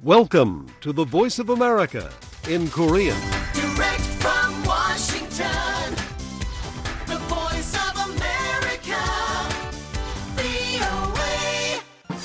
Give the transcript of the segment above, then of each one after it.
Welcome to the Voice of America in Korean. Direct from Washington, the Voice of America, VOA.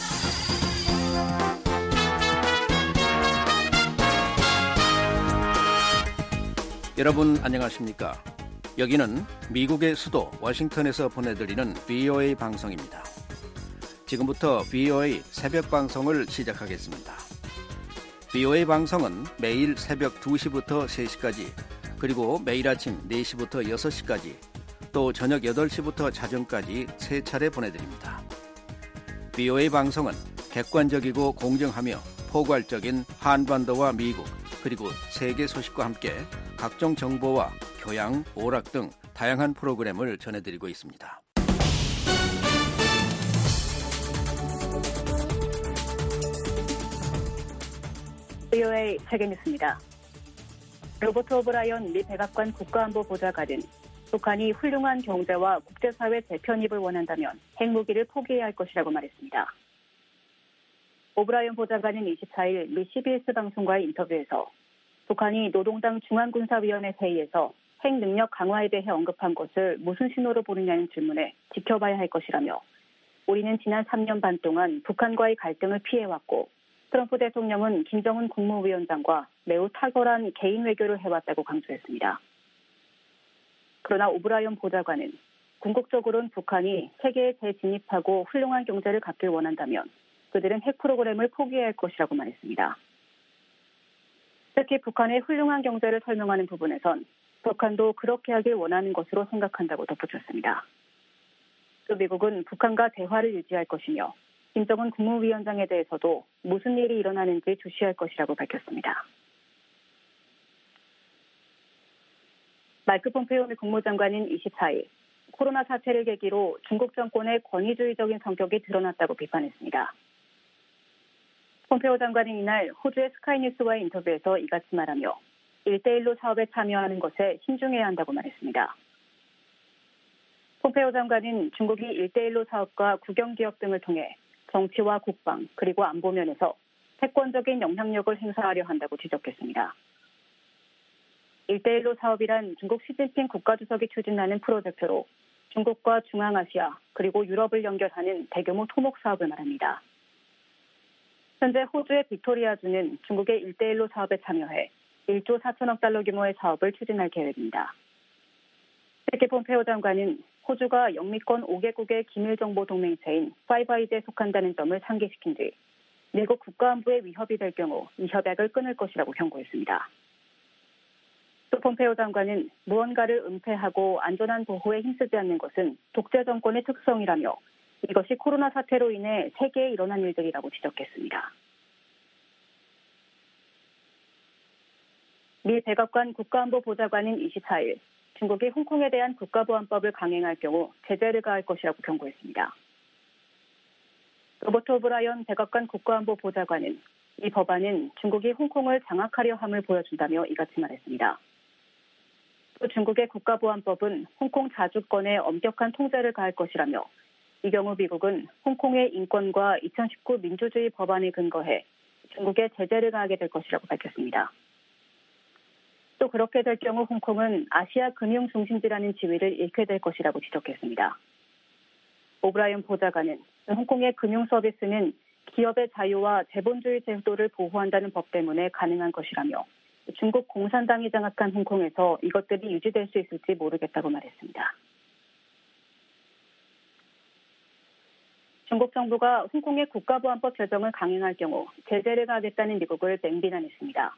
여러분 안녕하십니까? 여기는 미국의 수도 워싱턴에서 보내드리는 VOA 방송입니다. 지금부터 VOA 새벽 방송을 시작하겠습니다. VOA 방송은 매일 새벽 2시부터 3시까지, 그리고 매일 아침 4시부터 6시까지, 또 저녁 8시부터 자정까지 3차례 보내드립니다. VOA 방송은 객관적이고 공정하며 포괄적인 한반도와 미국, 그리고 세계 소식과 함께 각종 정보와 교양, 오락 등 다양한 프로그램을 전해드리고 있습니다. VOA 세계뉴스입니다. 로버트 오브라이언 미 백악관 국가안보보좌관은 북한이 훌륭한 경제와 국제사회 재편입을 원한다면 핵무기를 포기해야 할 것이라고 말했습니다. 오브라이언 보좌관은 24일 미 CBS 방송과의 인터뷰에서 북한이 노동당 중앙군사위원회 회의에서 핵능력 강화에 대해 언급한 것을 무슨 신호로 보느냐는 질문에 지켜봐야 할 것이라며, 우리는 지난 3년 반 동안 북한과의 갈등을 피해왔고 트럼프 대통령은 김정은 국무위원장과 매우 탁월한 개인 외교를 해왔다고 강조했습니다. 그러나 오브라이언 보좌관은 궁극적으로는 북한이 세계에 재진입하고 훌륭한 경제를 갖길 원한다면 그들은 핵 프로그램을 포기해야 할 것이라고 말했습니다. 특히 북한의 훌륭한 경제를 설명하는 부분에선 북한도 그렇게 하길 원하는 것으로 생각한다고 덧붙였습니다. 또 미국은 북한과 대화를 유지할 것이며 김정은 국무위원장에 대해서도 무슨 일이 일어나는지 주시할 것이라고 밝혔습니다. 마이크 폼페이오 미 국무장관은 24일 코로나 사태를 계기로 중국 정권의 권위주의적인 성격이 드러났다고 비판했습니다. 폼페이오 장관은 이날 호주의 스카이뉴스와의 인터뷰에서 이같이 말하며 1대1로 사업에 참여하는 것에 신중해야 한다고 말했습니다. 폼페이오 장관은 중국이 1대1로 사업과 국영기업 등을 통해 정치와 국방, 그리고 안보 면에서 패권적인 영향력을 행사하려 한다고 지적했습니다. 1대1로 사업이란 중국 시진핑 국가주석이 추진하는 프로젝트로 중국과 중앙아시아, 그리고 유럽을 연결하는 대규모 토목 사업을 말합니다. 현재 호주의 빅토리아주는 중국의 1대1로 사업에 참여해 1조 4천억 달러 규모의 사업을 추진할 계획입니다. 특히 폼페이오 장관은 호주가 영미권 5개국의 기밀정보동맹체인 파이브아이즈에 속한다는 점을 상기시킨 뒤 미국 국가안보에 위협이 될 경우 이 협약을 끊을 것이라고 경고했습니다. 또 폼페이오 장관은 무언가를 은폐하고 안전한 보호에 힘쓰지 않는 것은 독재 정권의 특성이라며 이것이 코로나 사태로 인해 세계에 일어난 일들이라고 지적했습니다. 미 백악관 국가안보보좌관은 24일 중국이 홍콩에 대한 국가보안법을 강행할 경우 제재를 가할 것이라고 경고했습니다. 로버트 오브라이언 백악관 국가안보보좌관은 이 법안은 중국이 홍콩을 장악하려 함을 보여준다며 이같이 말했습니다. 또 중국의 국가보안법은 홍콩 자주권에 엄격한 통제를 가할 것이라며, 이 경우 미국은 홍콩의 인권과 2019 민주주의 법안에 근거해 중국에 제재를 가하게 될 것이라고 밝혔습니다. 또 그렇게 될 경우 홍콩은 아시아 금융 중심지라는 지위를 잃게 될 것이라고 지적했습니다. 오브라이언 보좌관은 홍콩의 금융 서비스는 기업의 자유와 자본주의 제도를 보호한다는 법 때문에 가능한 것이라며, 중국 공산당이 장악한 홍콩에서 이것들이 유지될 수 있을지 모르겠다고 말했습니다. 중국 정부가 홍콩의 국가보안법 제정을 강행할 경우 제재를 가하겠다는 미국을 맹비난했습니다.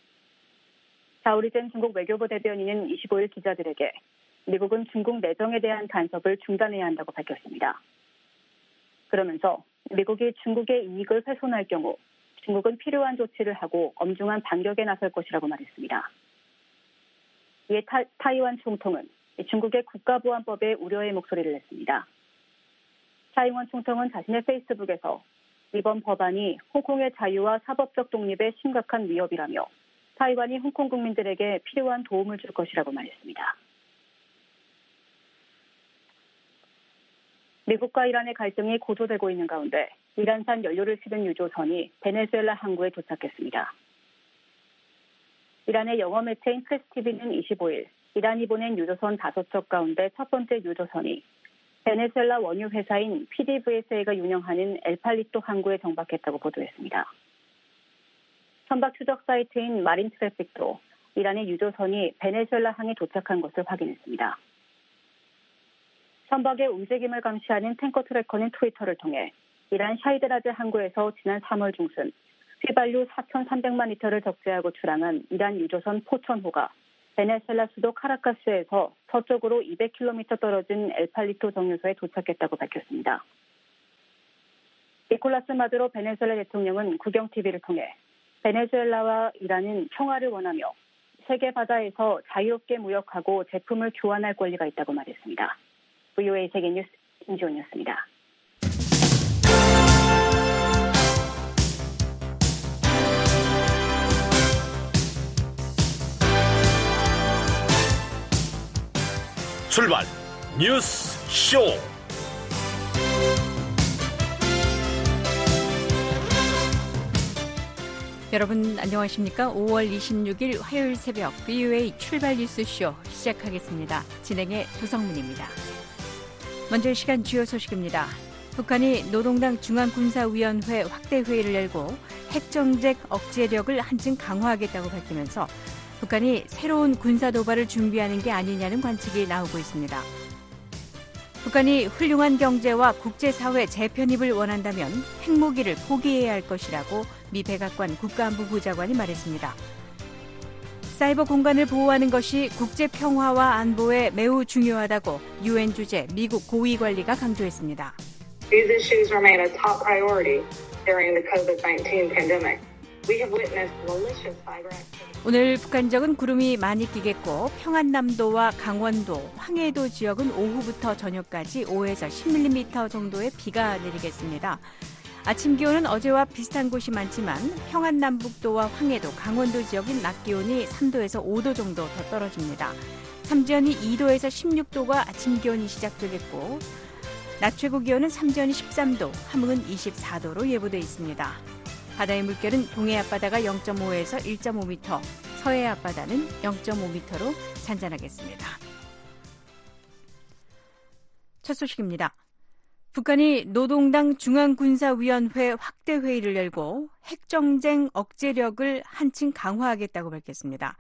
자오리젠 중국 외교부 대변인은 25일 기자들에게 미국은 중국 내정에 대한 간섭을 중단해야 한다고 밝혔습니다. 그러면서 미국이 중국의 이익을 훼손할 경우 중국은 필요한 조치를 하고 엄중한 반격에 나설 것이라고 말했습니다. 이에 타이완 총통은 중국의 국가보안법에 우려의 목소리를 냈습니다. 차이원 총통은 자신의 페이스북에서 이번 법안이 홍콩의 자유와 사법적 독립에 심각한 위협이라며 타이완이 홍콩 국민들에게 필요한 도움을 줄 것이라고 말했습니다. 미국과 이란의 갈등이 고조되고 있는 가운데 이란산 연료를 실은 유조선이 베네수엘라 항구에 도착했습니다. 이란의 영어 매체인 프레스TV는 25일 이란이 보낸 유조선 5척 가운데 첫 번째 유조선이 베네수엘라 원유 회사인 PDVSA가 운영하는 엘팔리토 항구에 정박했다고 보도했습니다. 선박 추적 사이트인 마린 트래픽도 이란의 유조선이 베네수엘라 항에 도착한 것을 확인했습니다. 선박의 움직임을 감시하는 탱커 트래커는 트위터를 통해 이란 샤이드라즈 항구에서 지난 3월 중순 휘발유 4,300만 리터를 적재하고 출항한 이란 유조선 포천호가 베네수엘라 수도 카라카스에서 서쪽으로 200km 떨어진 엘팔리토 정유소에 도착했다고 밝혔습니다. 니콜라스 마두로 베네수엘라 대통령은 국영TV를 통해 베네수엘라와 이란은 평화를 원하며 세계 바다에서 자유롭게 무역하고 제품을 교환할 권리가 있다고 말했습니다. VOA 세계뉴스 임지원이었습니다. 출발 뉴스 쇼. 여러분 안녕하십니까? 5월 26일 화요일 새벽 VOA 출발 뉴스 쇼 시작하겠습니다. 진행의 도성문입니다. 먼저 이 시간 주요 소식입니다. 북한이 노동당 중앙군사위원회 확대회의를 열고 핵정책 억제력을 한층 강화하겠다고 밝히면서 북한이 새로운 군사도발을 준비하는 게 아니냐는 관측이 나오고 있습니다. 북한이 훌륭한 경제와 국제사회 재편입을 원한다면 핵무기를 포기해야 할 것이라고 미 백악관 국가안보보좌관이 말했습니다. 사이버 공간을 보호하는 것이 국제평화와 안보에 매우 중요하다고 UN 주재 미국 고위관리가 강조했습니다. These issues remain a top priority during the COVID-19 pandemic. We have witnessed malicious cyber activity. 오늘 북한적은 구름이 많이 끼겠고 평안남도와 강원도, 황해도 지역은 오후부터 저녁까지 5에서 10mm 정도의 비가 내리겠습니다. 아침 기온은 어제와 비슷한 곳이 많지만 평안남북도와 황해도, 강원도 지역은 낮 기온이 3도에서 5도 정도 더 떨어집니다. 삼지연이 2도에서 16도가 아침 기온이 시작되겠고 낮 최고 기온은 삼지연이 13도, 함흥은 24도로 예보돼 있습니다. 바다의 물결은 동해 앞바다가 0.5에서 1.5m, 서해 앞바다는 0.5m로 잔잔하겠습니다. 첫 소식입니다. 북한이 노동당 중앙군사위원회 확대회의를 열고 핵정쟁 억제력을 한층 강화하겠다고 밝혔습니다.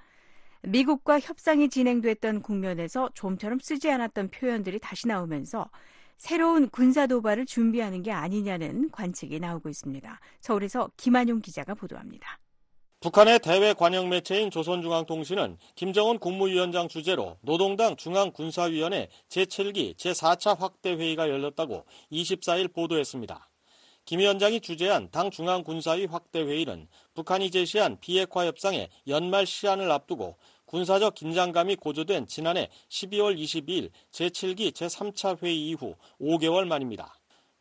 미국과 협상이 진행됐던 국면에서 좀처럼 쓰지 않았던 표현들이 다시 나오면서 새로운 군사도발을 준비하는 게 아니냐는 관측이 나오고 있습니다. 서울에서 김한용 기자가 보도합니다. 북한의 대외 관영 매체인 조선중앙통신은 김정은 국무위원장 주재로 노동당 중앙군사위원회 제7기 제4차 확대회의가 열렸다고 24일 보도했습니다. 김 위원장이 주재한 당 중앙군사위 확대회의는 북한이 제시한 비핵화 협상의 연말 시한을 앞두고 군사적 긴장감이 고조된 지난해 12월 22일 제7기 제3차 회의 이후 5개월 만입니다.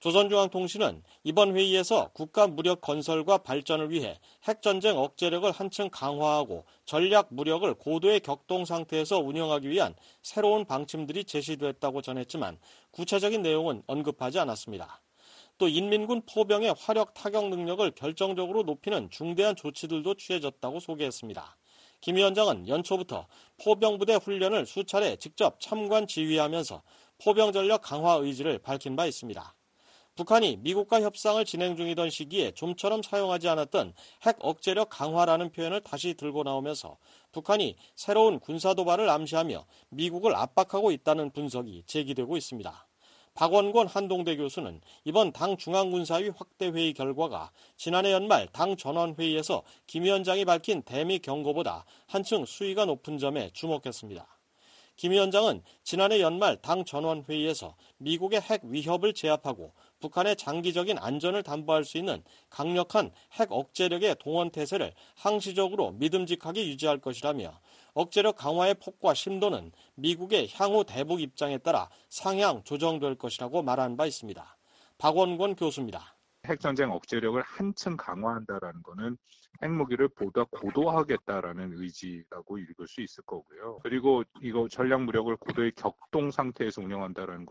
조선중앙통신은 이번 회의에서 국가 무력 건설과 발전을 위해 핵전쟁 억제력을 한층 강화하고 전략 무력을 고도의 격동 상태에서 운영하기 위한 새로운 방침들이 제시됐다고 전했지만 구체적인 내용은 언급하지 않았습니다. 또 인민군 포병의 화력 타격 능력을 결정적으로 높이는 중대한 조치들도 취해졌다고 소개했습니다. 김 위원장은 연초부터 포병부대 훈련을 수차례 직접 참관 지휘하면서 포병 전력 강화 의지를 밝힌 바 있습니다. 북한이 미국과 협상을 진행 중이던 시기에 좀처럼 사용하지 않았던 핵 억제력 강화라는 표현을 다시 들고 나오면서 북한이 새로운 군사도발을 암시하며 미국을 압박하고 있다는 분석이 제기되고 있습니다. 박원권 한동대 교수는 이번 당 중앙군사위 확대회의 결과가 지난해 연말 당 전원회의에서 김 위원장이 밝힌 대미 경고보다 한층 수위가 높은 점에 주목했습니다. 김 위원장은 지난해 연말 당 전원회의에서 미국의 핵 위협을 제압하고 북한의 장기적인 안전을 담보할 수 있는 강력한 핵 억제력의 동원 태세를 항시적으로 믿음직하게 유지할 것이라며 억제력 강화의 폭과 심도는 미국의 향후 대북 입장에 따라 상향 조정될 것이라고 말한 바 있습니다. 박원권 교수입니다. 핵전쟁 억제력을 한층 강화한다라는 것은 핵무기를 보다 고도화하겠다라는 의지라고 읽을 수 있을 거고요. 그리고 이거 전략 무력을 고도의 격동 상태에서 운영한다라는 것은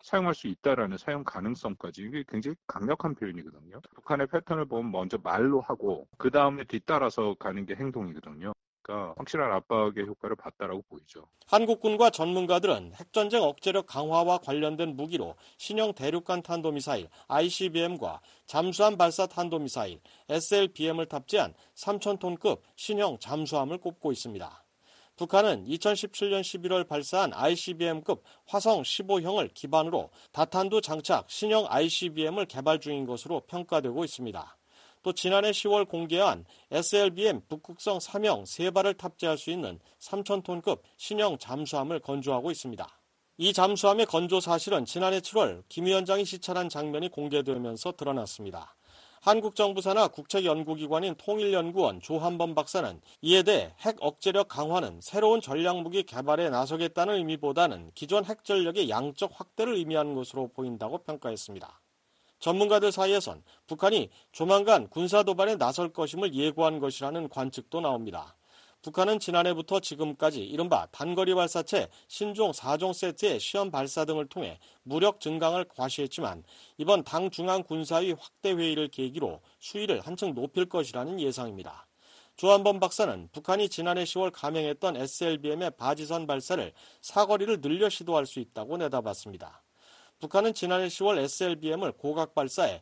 사용할 수 있다라는 사용 가능성까지 이게 굉장히 강력한 표현이거든요. 북한의 패턴을 보면 먼저 말로 하고 그 다음에 뒤따라서 가는 게 행동이거든요. 그러니까 확실한 압박의 효과를 봤다라고 보이죠. 한국군과 전문가들은 핵전쟁 억제력 강화와 관련된 무기로 신형 대륙간 탄도미사일 ICBM과 잠수함 발사 탄도미사일 SLBM을 탑재한 3,000톤급 신형 잠수함을 꼽고 있습니다. 북한은 2017년 11월 발사한 ICBM급 화성 15형을 기반으로 다탄두 장착 신형 ICBM을 개발 중인 것으로 평가되고 있습니다. 또 지난해 10월 공개한 SLBM 북극성 3형 3발을 탑재할 수 있는 3,000톤급 신형 잠수함을 건조하고 있습니다. 이 잠수함의 건조 사실은 지난해 7월 김 위원장이 시찰한 장면이 공개되면서 드러났습니다. 한국 정부 산하 국책연구기관인 통일연구원 조한범 박사는 이에 대해 핵 억제력 강화는 새로운 전략무기 개발에 나서겠다는 의미보다는 기존 핵 전력의 양적 확대를 의미하는 것으로 보인다고 평가했습니다. 전문가들 사이에선 북한이 조만간 군사도발에 나설 것임을 예고한 것이라는 관측도 나옵니다. 북한은 지난해부터 지금까지 이른바 단거리 발사체 신종 4종 세트의 시험 발사 등을 통해 무력 증강을 과시했지만 이번 당 중앙군사위 확대회의를 계기로 수위를 한층 높일 것이라는 예상입니다. 조한범 박사는 북한이 지난해 10월 감행했던 SLBM의 바지선 발사를 사거리를 늘려 시도할 수 있다고 내다봤습니다. 북한은 지난해 10월 SLBM을 고각 발사해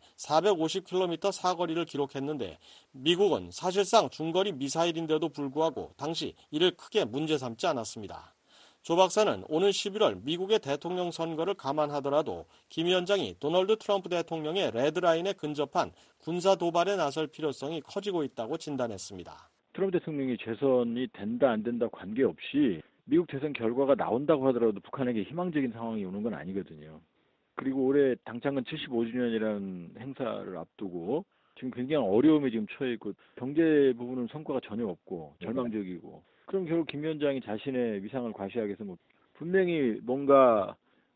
450km 사거리를 기록했는데 미국은 사실상 중거리 미사일인데도 불구하고 당시 이를 크게 문제 삼지 않았습니다. 조 박사는 오는 11월 미국의 대통령 선거를 감안하더라도 김 위원장이 도널드 트럼프 대통령의 레드라인에 근접한 군사 도발에 나설 필요성이 커지고 있다고 진단했습니다. 트럼프 대통령이 재선이 된다 안 된다 관계없이 미국 대선 결과가 나온다고 하더라도 북한에게 희망적인 상황이 오는 건 아니거든요. 그리고 올해 당창건 75주년이라는 행사를 앞두고 지금 굉장히 어려움에 지금 처해 있고 경제 부분은 성과가 전혀 없고 절망적이고 그럼 결국 김 위원장이 자신의 위상을 과시하기 위해서 분명히 뭔가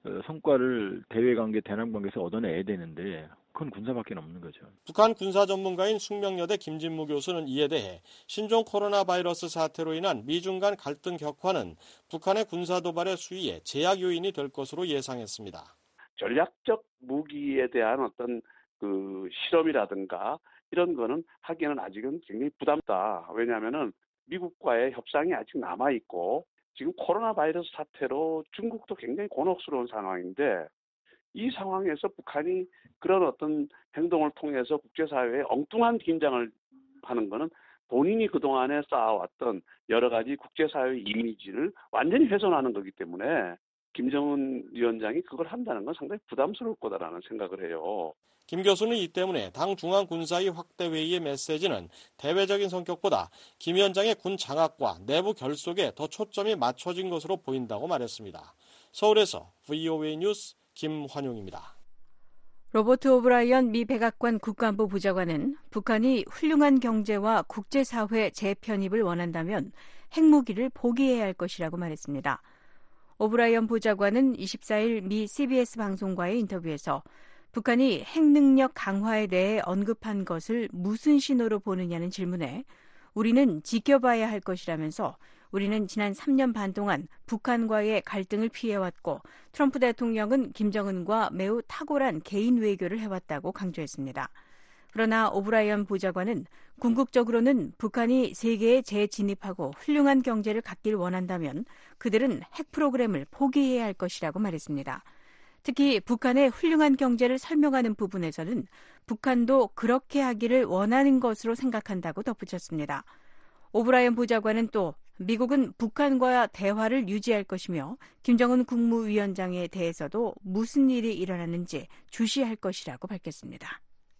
성과를 대외관계, 대남관계에서 얻어내야 되는데 그건 군사밖에 없는 거죠. 북한 군사 전문가인 숙명여대 김진무 교수는 이에 대해 신종 코로나 바이러스 사태로 인한 미중 간 갈등 격화는 북한의 군사 도발의 수위에 제약 요인이 될 것으로 예상했습니다. 전략적 무기에 대한 어떤 그 실험이라든가 이런 거는 하기에는 아직은 굉장히 부담다. 왜냐하면은 미국과의 협상이 아직 남아 있고 지금 코로나 바이러스 사태로 중국도 굉장히 곤혹스러운 상황인데 이 상황에서 북한이 그런 어떤 행동을 통해서 국제사회에 엉뚱한 긴장을 하는 거는 본인이 그동안에 쌓아왔던 여러 가지 국제사회 이미지를 완전히 훼손하는 거기 때문에 김정은 위원장이 그걸 한다는 건 상당히 부담스러울 거다라는 생각을 해요. 김 교수는 이 때문에 당 중앙군사위 확대회의의 메시지는 대외적인 성격보다 김 위원장의 군 장악과 내부 결속에 더 초점이 맞춰진 것으로 보인다고 말했습니다. 서울에서 VOA 뉴스 김환용입니다. 로버트 오브라이언 미 백악관 국가안보 보좌관은 북한이 훌륭한 경제와 국제사회 재편입을 원한다면 핵무기를 포기해야 할 것이라고 말했습니다. 오브라이언 보좌관은 24일 미 CBS 방송과의 인터뷰에서 북한이 핵능력 강화에 대해 언급한 것을 무슨 신호로 보느냐는 질문에 우리는 지켜봐야 할 것이라면서 우리는 지난 3년 반 동안 북한과의 갈등을 피해왔고 트럼프 대통령은 김정은과 매우 탁월한 개인 외교를 해왔다고 강조했습니다. 그러나 오브라이언 보좌관은 궁극적으로는 북한이 세계에 재진입하고 훌륭한 경제를 갖길 원한다면 그들은 핵 프로그램을 포기해야 할 것이라고 말했습니다. 특히 북한의 훌륭한 경제를 설명하는 부분에서는 북한도 그렇게 하기를 원하는 것으로 생각한다고 덧붙였습니다. 오브라이언 보좌관은 또 미국은 북한과 대화를 유지할 것이며 김정은 국무위원장에 대해서도 무슨 일이 일어났는지 주시할 것이라고 밝혔습니다.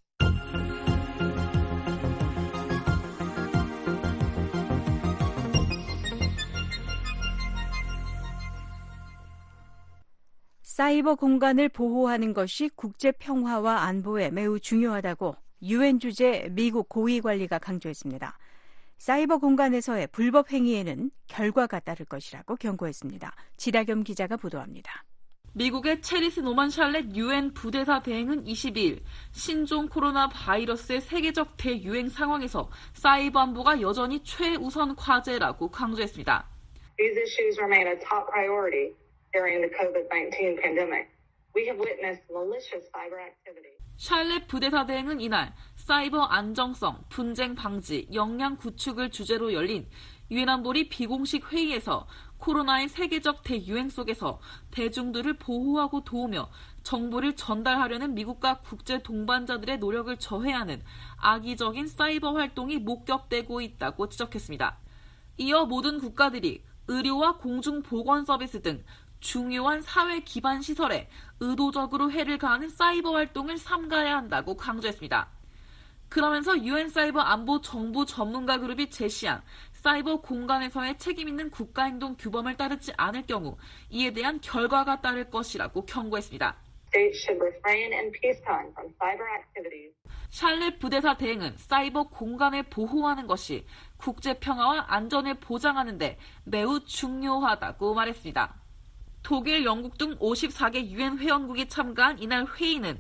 사이버 공간을 보호하는 것이 국제 평화와 안보에 매우 중요하다고 유엔 주재 미국 고위 관리가 강조했습니다. 사이버 공간에서의 불법 행위에는 결과가 따를 것이라고 경고했습니다. 지다겸 기자가 보도합니다. 미국의 체리스 노만 샬렛 유엔 부대사 대행은 22일 신종 코로나 바이러스의 세계적 대유행 상황에서 사이버 안보가 여전히 최우선 과제라고 강조했습니다. These issues remain a top priority during the COVID-19 pandemic. We have witnessed malicious cyber activity. 샬렛 부대사 대행은 이날 사이버 안정성, 분쟁 방지, 역량 구축을 주제로 열린 유엔 안보리 비공식 회의에서 코로나의 세계적 대유행 속에서 대중들을 보호하고 도우며 정보를 전달하려는 미국과 국제 동반자들의 노력을 저해하는 악의적인 사이버 활동이 목격되고 있다고 지적했습니다. 이어 모든 국가들이 의료와 공중보건 서비스 등 중요한 사회 기반 시설에 의도적으로 해를 가하는 사이버 활동을 삼가야 한다고 강조했습니다. 그러면서 유엔 사이버 안보 정부 전문가 그룹이 제시한 사이버 공간에서의 책임 있는 국가행동 규범을 따르지 않을 경우 이에 대한 결과가 따를 것이라고 경고했습니다. 샬렛 부대사 대행은 사이버 공간을 보호하는 것이 국제 평화와 안전을 보장하는 데 매우 중요하다고 말했습니다. 독일, 영국 등 54개 유엔 회원국이 참가한 이날 회의는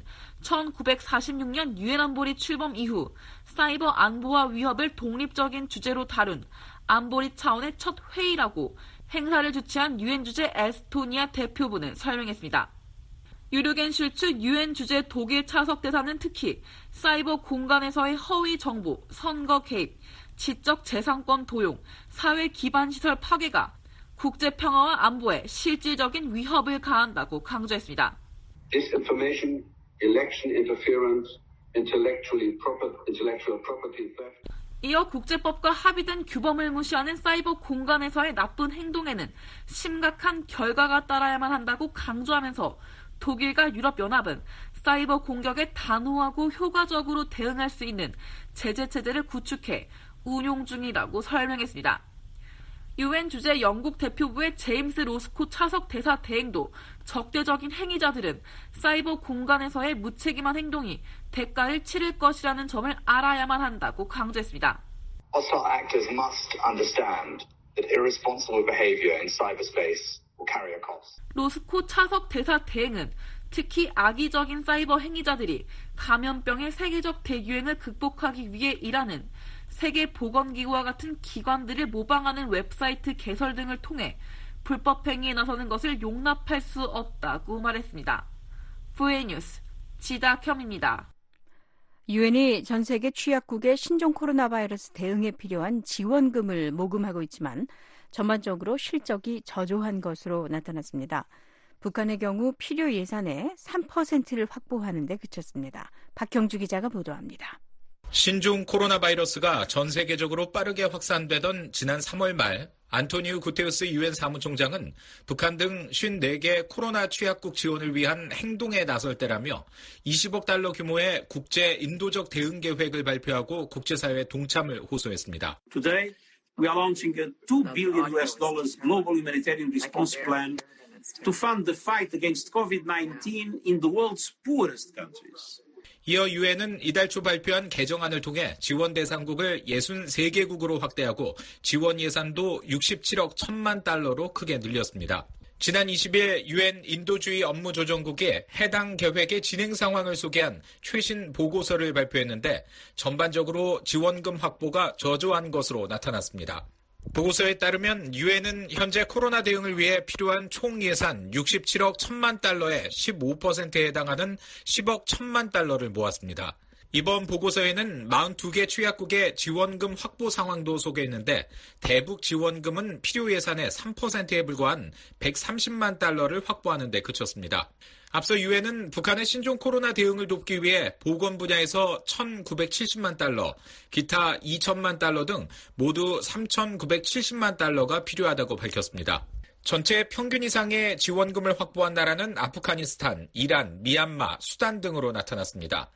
1946년 유엔 안보리 출범 이후 사이버 안보와 위협을 독립적인 주제로 다룬 안보리 차원의 첫 회의라고 행사를 주최한 유엔 주재 에스토니아 대표부는 설명했습니다. 유르겐 슐츠 유엔 주재 독일 차석 대사는 특히 사이버 공간에서의 허위 정보, 선거 개입, 지적 재산권 도용, 사회 기반 시설 파괴가 국제 평화와 안보에 실질적인 위협을 가한다고 강조했습니다. Disinformation, election interference, intellectual property theft. 이어 국제법과 합의된 규범을 무시하는 사이버 공간에서의 나쁜 행동에는 심각한 결과가 따라야만 한다고 강조하면서 독일과 유럽연합은 사이버 공격에 단호하고 효과적으로 대응할 수 있는 제재 체제를 구축해 운용 중이라고 설명했습니다. 유엔 주재 영국 대표부의 제임스 로스코 차석 대사 대행도 적대적인 행위자들은 사이버 공간에서의 무책임한 행동이 대가를 치를 것이라는 점을 알아야만 한다고 강조했습니다. Hostile actors must understand that irresponsible behavior in cyberspace will carry a cost. 로스코 차석 대사 대행은 특히 악의적인 사이버 행위자들이 감염병의 세계적 대유행을 극복하기 위해 일하는 세계보건기구와 같은 기관들을 모방하는 웹사이트 개설 등을 통해 불법 행위에 나서는 것을 용납할 수 없다고 말했습니다. VA 뉴스 지다켬입니다. 유엔이 전 세계 취약국의 신종 코로나 바이러스 대응에 필요한 지원금을 모금하고 있지만 전반적으로 실적이 저조한 것으로 나타났습니다. 북한의 경우 필요 예산의 3%를 확보하는 데 그쳤습니다. 박형주 기자가 보도합니다. 신종 코로나 바이러스가 전 세계적으로 빠르게 확산되던 지난 3월 말 안토니우 구테우스 유엔 사무총장은 북한 등 54개 코로나 취약국 지원을 위한 행동에 나설 때라며 20억 달러 규모의 국제 인도적 대응 계획을 발표하고 국제사회의 동참을 호소했습니다. Today, we are launching a $2 billion global humanitarian response plan to fund the fight against COVID-19 in the world's poorest countries. 이어 유엔은 이달 초 발표한 개정안을 통해 지원 대상국을 63개국으로 확대하고 지원 예산도 67억 1천만 달러로 크게 늘렸습니다. 지난 20일 유엔 인도주의 업무조정국이 해당 계획의 진행 상황을 소개한 최신 보고서를 발표했는데 전반적으로 지원금 확보가 저조한 것으로 나타났습니다. 보고서에 따르면 유엔은 현재 코로나 대응을 위해 필요한 총 예산 67억 1천만 달러의 15%에 해당하는 10억 1천만 달러를 모았습니다. 이번 보고서에는 42개 취약국의 지원금 확보 상황도 소개했는데 대북 지원금은 필요 예산의 3%에 불과한 130만 달러를 확보하는 데 그쳤습니다. 앞서 유엔은 북한의 신종 코로나 대응을 돕기 위해 보건 분야에서 1,970만 달러, 기타 2천만 달러 등 모두 3,970만 달러가 필요하다고 밝혔습니다. 전체 평균 이상의 지원금을 확보한 나라는 아프가니스탄, 이란, 미얀마, 수단 등으로 나타났습니다.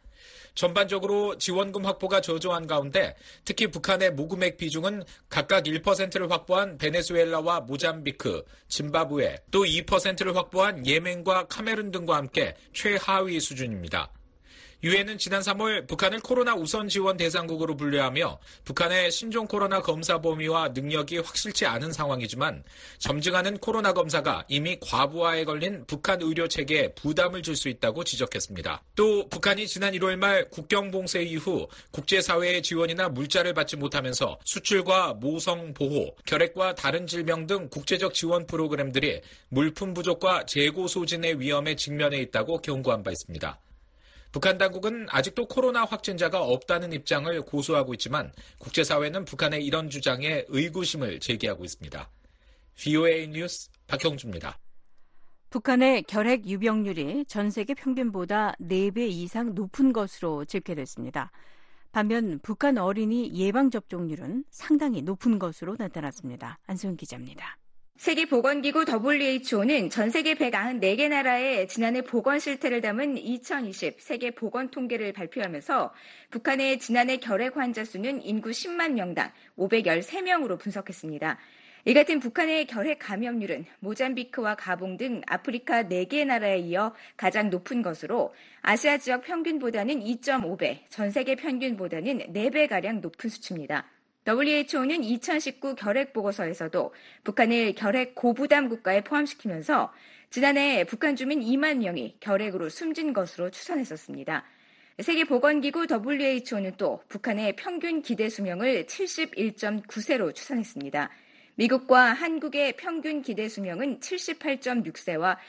전반적으로 지원금 확보가 저조한 가운데 특히 북한의 모금액 비중은 각각 1%를 확보한 베네수엘라와 모잠비크, 짐바브웨, 또 2%를 확보한 예멘과 카메룬 등과 함께 최하위 수준입니다. 유엔은 지난 3월 북한을 코로나 우선 지원 대상국으로 분류하며 북한의 신종 코로나 검사 범위와 능력이 확실치 않은 상황이지만 점증하는 코로나 검사가 이미 과부하에 걸린 북한 의료 체계에 부담을 줄 수 있다고 지적했습니다. 또 북한이 지난 1월 말 국경 봉쇄 이후 국제사회의 지원이나 물자를 받지 못하면서 수출과 모성 보호, 결핵과 다른 질병 등 국제적 지원 프로그램들이 물품 부족과 재고 소진의 위험에 직면해 있다고 경고한 바 있습니다. 북한 당국은 아직도 코로나 확진자가 없다는 입장을 고수하고 있지만 국제사회는 북한의 이런 주장에 의구심을 제기하고 있습니다. VOA 뉴스 박형주입니다. 북한의 결핵 유병률이 전 세계 평균보다 4배 이상 높은 것으로 집계됐습니다. 반면 북한 어린이 예방접종률은 상당히 높은 것으로 나타났습니다. 안소영 기자입니다. 세계보건기구 WHO는 전 세계 194개 나라의 지난해 보건 실태를 담은 2020 세계보건통계를 발표하면서 북한의 지난해 결핵 환자 수는 인구 10만 명당 513명으로 분석했습니다. 이 같은 북한의 결핵 감염률은 모잠비크와 가봉 등 아프리카 4개 나라에 이어 가장 높은 것으로 아시아 지역 평균보다는 2.5배, 전 세계 평균보다는 4배가량 높은 수치입니다. WHO는 2019 결핵 보고서에서도 북한을 결핵 고부담 국가에 포함시키면서 지난해 북한 주민 2만 명이 결핵으로 숨진 것으로 추산했었습니다. 세계보건기구 WHO는 또 북한의 평균 기대 수명을 71.9세로 추산했습니다. 미국과 한국의 평균 기대 수명은 78.6세와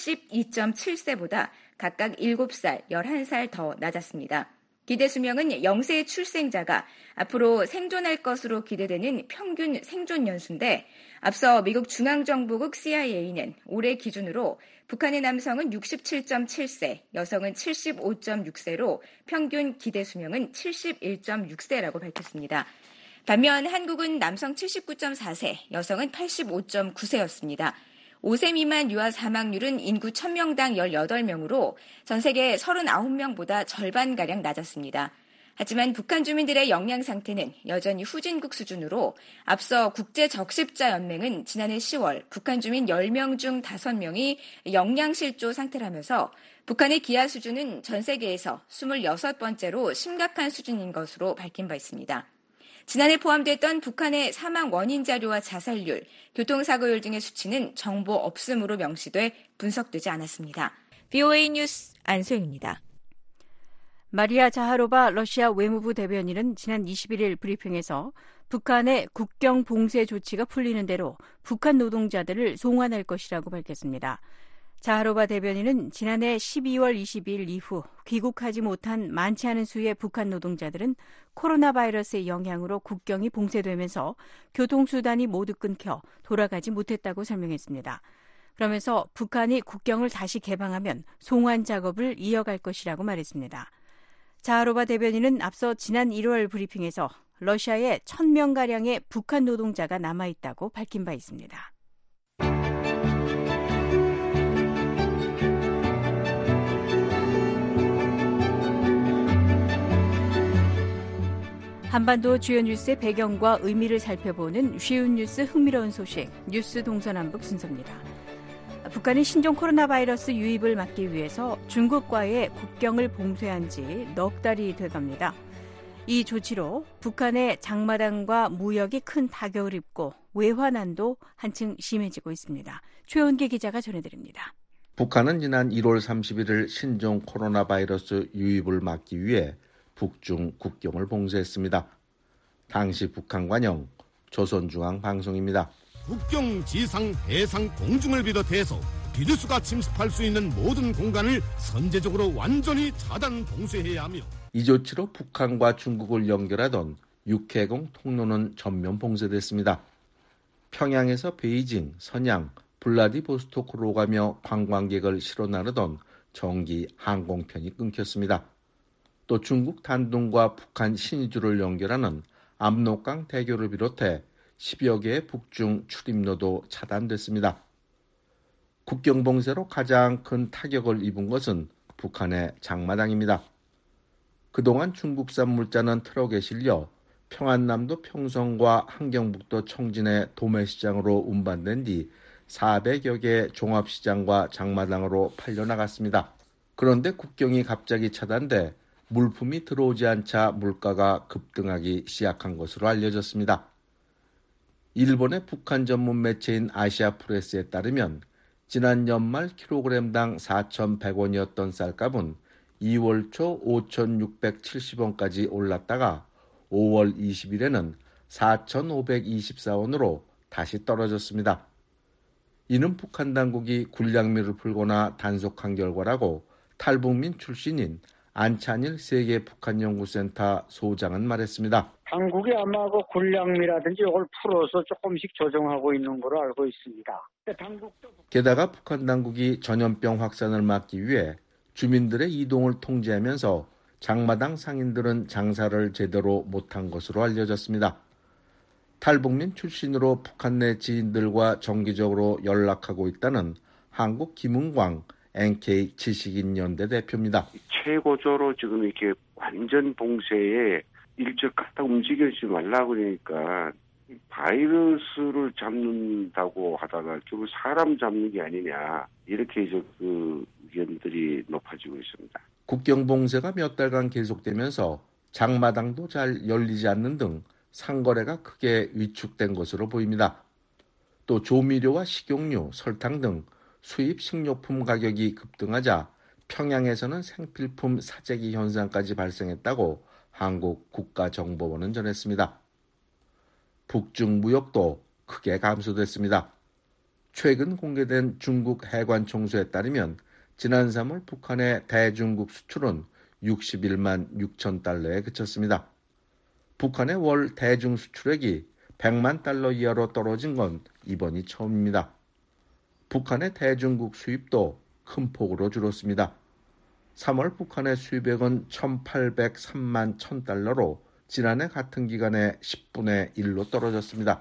82.7세보다 각각 7살, 11살 더 낮았습니다. 기대 수명은 영세 출생자가 앞으로 생존할 것으로 기대되는 평균 생존 연수인데 앞서 미국 중앙정보국 CIA는 올해 기준으로 북한의 남성은 67.7세, 여성은 75.6세로 평균 기대 수명은 71.6세라고 밝혔습니다. 반면 한국은 남성 79.4세, 여성은 85.9세였습니다. 5세 미만 유아 사망률은 인구 1000명당 18명으로 전 세계 39명보다 절반가량 낮았습니다. 하지만 북한 주민들의 영양 상태는 여전히 후진국 수준으로 앞서 국제적십자연맹은 지난해 10월 북한 주민 10명 중 5명이 영양실조 상태라면서 북한의 기아 수준은 전 세계에서 26번째로 심각한 수준인 것으로 밝힌 바 있습니다. 지난해 포함됐던 북한의 사망 원인 자료와 자살률, 교통사고율 등의 수치는 정보 없음으로 명시돼 분석되지 않았습니다. VOA 뉴스 안소영입니다. 마리아 자하로바 러시아 외무부 대변인은 지난 21일 브리핑에서 북한의 국경 봉쇄 조치가 풀리는 대로 북한 노동자들을 송환할 것이라고 밝혔습니다. 자하로바 대변인은 지난해 12월 22일 이후 귀국하지 못한 많지 않은 수의 북한 노동자들은 코로나 바이러스의 영향으로 국경이 봉쇄되면서 교통수단이 모두 끊겨 돌아가지 못했다고 설명했습니다. 그러면서 북한이 국경을 다시 개방하면 송환 작업을 이어갈 것이라고 말했습니다. 자하로바 대변인은 앞서 지난 1월 브리핑에서 러시아에 1000명가량의 북한 노동자가 남아있다고 밝힌 바 있습니다. 한반도 주요 뉴스의 배경과 의미를 살펴보는 쉬운 뉴스 흥미로운 소식 뉴스 동서남북 순서입니다. 북한이 신종 코로나 바이러스 유입을 막기 위해서 중국과의 국경을 봉쇄한 지 넉 달이 돼갑니다. 이 조치로 북한의 장마당과 무역이 큰 타격을 입고 외환난도 한층 심해지고 있습니다. 최원기 기자가 전해드립니다. 북한은 지난 1월 31일 신종 코로나 바이러스 유입을 막기 위해 북중 국경을 봉쇄했습니다. 당시 북한 관영 조선중앙방송입니다. 국경, 지상, 해상, 공중을 비롯해서 비루스가 침습할 수 있는 모든 공간을 선제적으로 완전히 차단 봉쇄해야 하며 이 조치로 북한과 중국을 연결하던 육해공 통로는 전면 봉쇄됐습니다. 평양에서 베이징, 선양, 블라디보스토크로 가며 관광객을 실어 나르던 정기 항공편이 끊겼습니다. 또 중국 단둥과 북한 신의주를 연결하는 압록강 대교를 비롯해 10여 개의 북중 출입로도 차단됐습니다. 국경 봉쇄로 가장 큰 타격을 입은 것은 북한의 장마당입니다. 그동안 중국산 물자는 트럭에 실려 평안남도 평성과 함경북도 청진의 도매시장으로 운반된 뒤 400여 개 종합시장과 장마당으로 팔려나갔습니다. 그런데 국경이 갑자기 차단돼 물품이 들어오지 않자 물가가 급등하기 시작한 것으로 알려졌습니다. 일본의 북한 전문 매체인 아시아프레스에 따르면 지난 연말 킬로그램당 4,100원이었던 쌀값은 2월 초 5,670원까지 올랐다가 5월 20일에는 4,524원으로 다시 떨어졌습니다. 이는 북한 당국이 굴량미를 풀거나 단속한 결과라고 탈북민 출신인 안찬일 세계 북한연구센터 소장은 말했습니다. 당국이 아마 그 굴량미라든지 이걸 풀어서 조금씩 조정하고 있는 걸로 알고 있습니다. 게다가 북한 당국이 전염병 확산을 막기 위해 주민들의 이동을 통제하면서 장마당 상인들은 장사를 제대로 못한 것으로 알려졌습니다. 탈북민 출신으로 북한 내 지인들과 정기적으로 연락하고 있다는 한국 김은광 NK 지식인연대 대표입니다. 최고조로 지금 이렇게 완전 봉쇄에 일절 갖다 움직이지 말라 그러니까 바이러스를 잡는다고 하다가 결국 사람 잡는 게 아니냐 이렇게 이제 그 의견들이 높아지고 있습니다. 국경 봉쇄가 몇 달간 계속되면서 장마당도 잘 열리지 않는 등 상거래가 크게 위축된 것으로 보입니다. 또 조미료와 식용유, 설탕 등 수입 식료품 가격이 급등하자 평양에서는 생필품 사재기 현상까지 발생했다고 한국 국가정보원은 전했습니다. 북중 무역도 크게 감소됐습니다. 최근 공개된 중국 해관 총수에 따르면 지난 3월 북한의 대중국 수출은 61만 6천 달러에 그쳤습니다. 북한의 월 대중 수출액이 100만 달러 이하로 떨어진 건 이번이 처음입니다. 북한의 대중국 수입도 큰 폭으로 줄었습니다. 3월 북한의 수입액은 1,803만 1,000달러로 지난해 같은 기간의 10분의 1로 떨어졌습니다.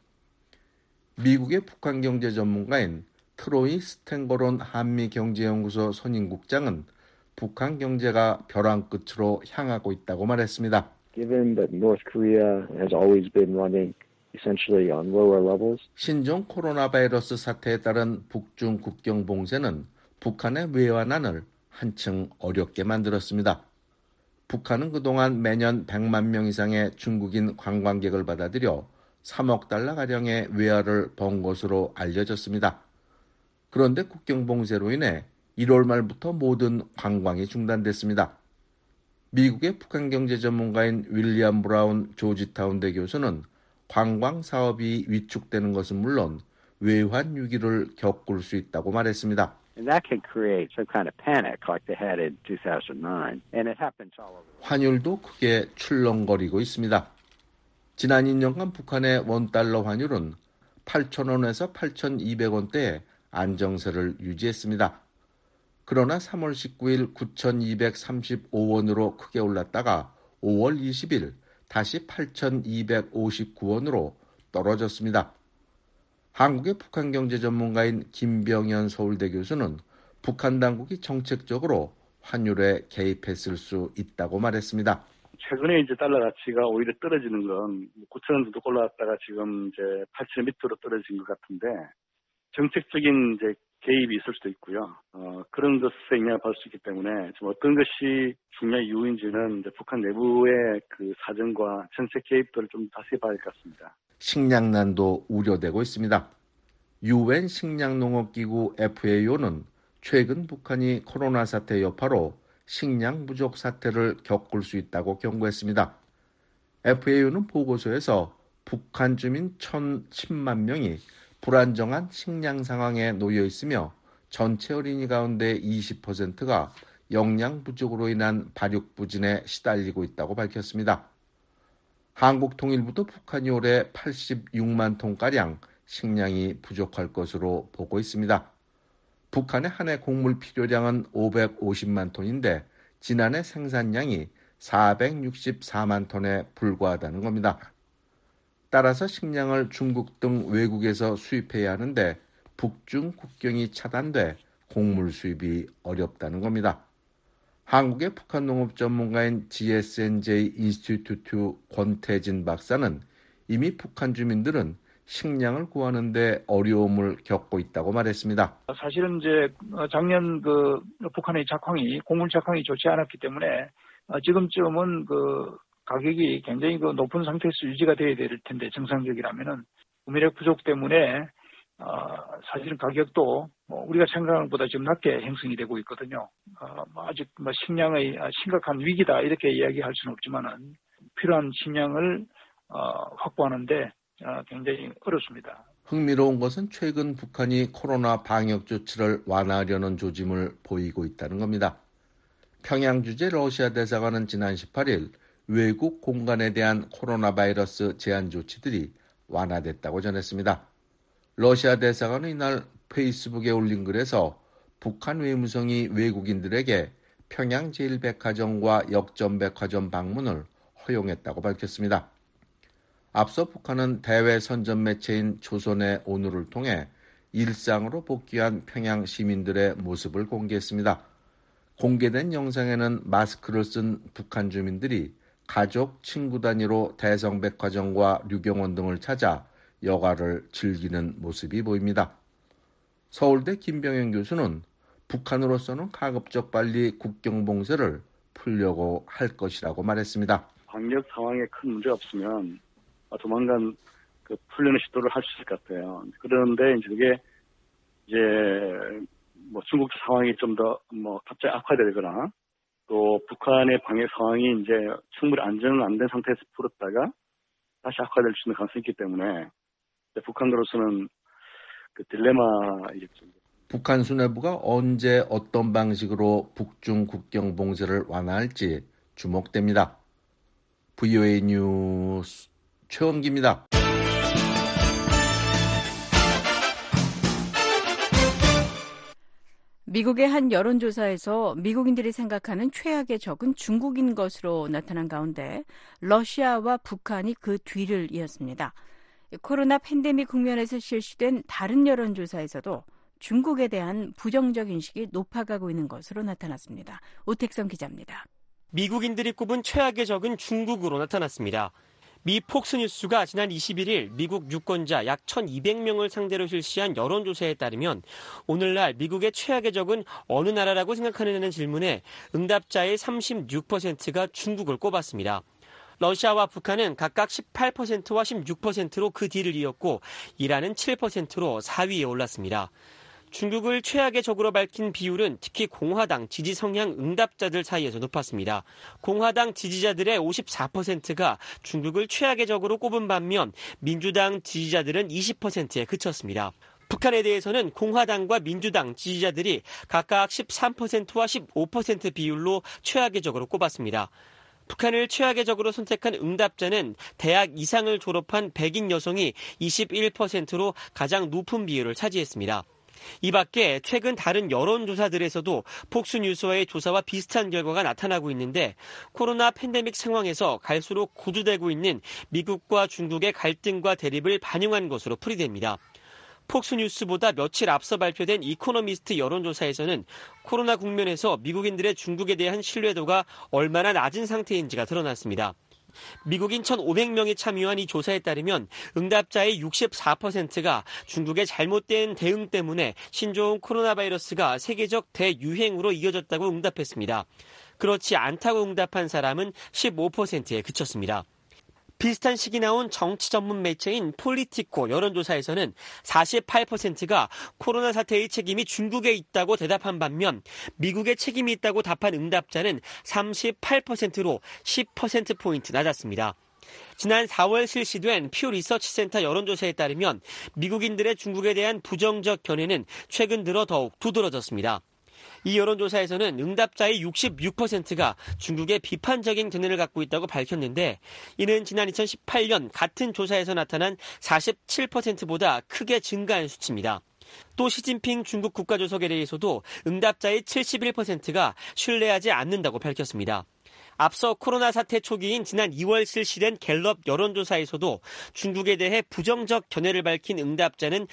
미국의 북한 경제 전문가인 트로이 스탠거론 한미경제연구소 선임국장은 북한 경제가 벼랑 끝으로 향하고 있다고 말했습니다. Given that North Korea has always been running essentially on lower levels. 신종 코로나 바이러스 사태에 따른 북중 국경 봉쇄는 북한의 외환안을 한층 어렵게 만들었습니다. 북한은 그동안 매년 100만 명 이상의 중국인 관광객을 받아들여 3억 달러가량의 외화를 번 것으로 알려졌습니다. 그런데 국경 봉쇄로 인해 1월 말부터 모든 관광이 중단됐습니다. 미국의 북한 경제 전문가인 윌리엄 브라운 조지타운대 교수는 관광 사업이 위축되는 것은 물론 외환 위기를 겪을 수 있다고 말했습니다. And that can create some kind of panic like they had in 2009. And it happens all over. 환율도 크게 출렁거리고 있습니다. 지난 2년간 북한의 원달러 환율은 8,000원에서 8,200원대에 안정세를 유지했습니다. 그러나 3월 19일 9,235원으로 크게 올랐다가 5월 20일 다시 8,259원으로 떨어졌습니다. 한국의 북한 경제 전문가인 김병현 서울대 교수는 북한 당국이 정책적으로 환율에 개입했을 수 있다고 말했습니다. 최근에 이제 달러 가치가 오히려 떨어지는 건 9,000원 정도 올라왔다가 지금 이제 8,000원 밑으로 떨어진 것 같은데 정책적인 이제 개입이 있을 수도 있고요. 그런 것에 영향을 받을 수 있기 때문에 지금 어떤 것이 중요한 이유인지는 이제 북한 내부의 그 사정과 정책 개입들을 좀 자세히 봐야 할 것 같습니다. 식량난도 우려되고 있습니다. UN 식량농업기구 FAO는 최근 북한이 코로나 사태 여파로 식량 부족 사태를 겪을 수 있다고 경고했습니다. FAO는 보고서에서 북한 주민 1,010만 명이 불안정한 식량 상황에 놓여 있으며 전체 어린이 가운데 20%가 영양 부족으로 인한 발육부진에 시달리고 있다고 밝혔습니다. 한국통일부도 북한이 올해 86만 톤가량 식량이 부족할 것으로 보고 있습니다. 북한의 한 해 곡물 필요량은 550만 톤인데 지난해 생산량이 464만 톤에 불과하다는 겁니다. 따라서 식량을 중국 등 외국에서 수입해야 하는데 북중 국경이 차단돼 곡물 수입이 어렵다는 겁니다. 한국의 북한 농업 전문가인 GSNJ 인스티튜트 권태진 박사는 이미 북한 주민들은 식량을 구하는 데 어려움을 겪고 있다고 말했습니다. 사실은 이제 작년 북한의 곡물 작황이 좋지 않았기 때문에 지금쯤은 가격이 굉장히 높은 상태에서 유지가 돼야 될 텐데, 정상적이라면은 구매력 부족 때문에 사실은 가격도 우리가 생각하는 것보다 지금 낮게 형성이 되고 있거든요. 아직 식량의 심각한 위기다 이렇게 이야기할 수는 없지만은 필요한 식량을 확보하는데 굉장히 어렵습니다. 흥미로운 것은 최근 북한이 코로나 방역 조치를 완화하려는 조짐을 보이고 있다는 겁니다. 평양 주재 러시아 대사관은 지난 18일 외국 공간에 대한 코로나 바이러스 제한 조치들이 완화됐다고 전했습니다. 러시아 대사관은 이날 페이스북에 올린 글에서 북한 외무성이 외국인들에게 평양 제1백화점과 역전백화점 방문을 허용했다고 밝혔습니다. 앞서 북한은 대외 선전 매체인 조선의 오늘을 통해 일상으로 복귀한 평양 시민들의 모습을 공개했습니다. 공개된 영상에는 마스크를 쓴 북한 주민들이 가족, 친구 단위로 대성백화점과 류경원 등을 찾아 여가를 즐기는 모습이 보입니다. 서울대 김병현 교수는 북한으로서는 가급적 빨리 국경 봉쇄를 풀려고 할 것이라고 말했습니다. 방역 상황에 큰 문제 없으면 조만간 풀려는 시도를 할 수 있을 것 같아요. 그런데 그게 이제 중국 상황이 좀 더 갑자기 악화되거나 또 북한의 방역 상황이 이제 충분히 안정 안 된 상태에서 풀었다가 다시 악화될 수 있는 가능성이 있기 때문에 북한으로서는 딜레마이겠죠. 북한 수뇌부가 언제 어떤 방식으로 북중 국경 봉쇄를 완화할지 주목됩니다. VOA 뉴스 최원기입니다. 미국의 한 여론조사에서 미국인들이 생각하는 최악의 적은 중국인 것으로 나타난 가운데 러시아와 북한이 그 뒤를 이었습니다. 코로나 팬데믹 국면에서 실시된 다른 여론조사에서도 중국에 대한 부정적 인식이 높아가고 있는 것으로 나타났습니다. 오택성 기자입니다. 미국인들이 꼽은 최악의 적은 중국으로 나타났습니다. 미 폭스뉴스가 지난 21일 미국 유권자 약 1,200명을 상대로 실시한 여론조사에 따르면 오늘날 미국의 최악의 적은 어느 나라라고 생각하느냐는 질문에 응답자의 36%가 중국을 꼽았습니다. 러시아와 북한은 각각 18%와 16%로 그 뒤를 이었고 이란은 7%로 4위에 올랐습니다. 중국을 최악의 적으로 밝힌 비율은 특히 공화당 지지 성향 응답자들 사이에서 높았습니다. 공화당 지지자들의 54%가 중국을 최악의 적으로 꼽은 반면 민주당 지지자들은 20%에 그쳤습니다. 북한에 대해서는 공화당과 민주당 지지자들이 각각 13%와 15% 비율로 최악의 적으로 꼽았습니다. 북한을 최악의 적으로 선택한 응답자는 대학 이상을 졸업한 백인 여성이 21%로 가장 높은 비율을 차지했습니다. 이 밖에 최근 다른 여론조사들에서도 폭스뉴스와의 조사와 비슷한 결과가 나타나고 있는데 코로나 팬데믹 상황에서 갈수록 고조되고 있는 미국과 중국의 갈등과 대립을 반영한 것으로 풀이됩니다. 폭스뉴스보다 며칠 앞서 발표된 이코노미스트 여론조사에서는 코로나 국면에서 미국인들의 중국에 대한 신뢰도가 얼마나 낮은 상태인지가 드러났습니다. 미국인 1,500명이 참여한 이 조사에 따르면 응답자의 64%가 중국의 잘못된 대응 때문에 신종 코로나 바이러스가 세계적 대유행으로 이어졌다고 응답했습니다. 그렇지 않다고 응답한 사람은 15%에 그쳤습니다. 비슷한 시기 나온 정치 전문 매체인 폴리티코 여론조사에서는 48%가 코로나 사태의 책임이 중국에 있다고 대답한 반면 미국의 책임이 있다고 답한 응답자는 38%로 10%포인트 낮았습니다. 지난 4월 실시된 퓨 리서치 센터 여론조사에 따르면 미국인들의 중국에 대한 부정적 견해는 최근 들어 더욱 두드러졌습니다. 이 여론조사에서는 응답자의 66%가 중국에 비판적인 견해를 갖고 있다고 밝혔는데 이는 지난 2018년 같은 조사에서 나타난 47%보다 크게 증가한 수치입니다. 또 시진핑 중국 국가주석에 대해서도 응답자의 71%가 신뢰하지 않는다고 밝혔습니다. 앞서 코로나 사태 초기인 지난 2월 실시된 갤럽 여론조사에서도 중국에 대해 부정적 견해를 밝힌 응답자는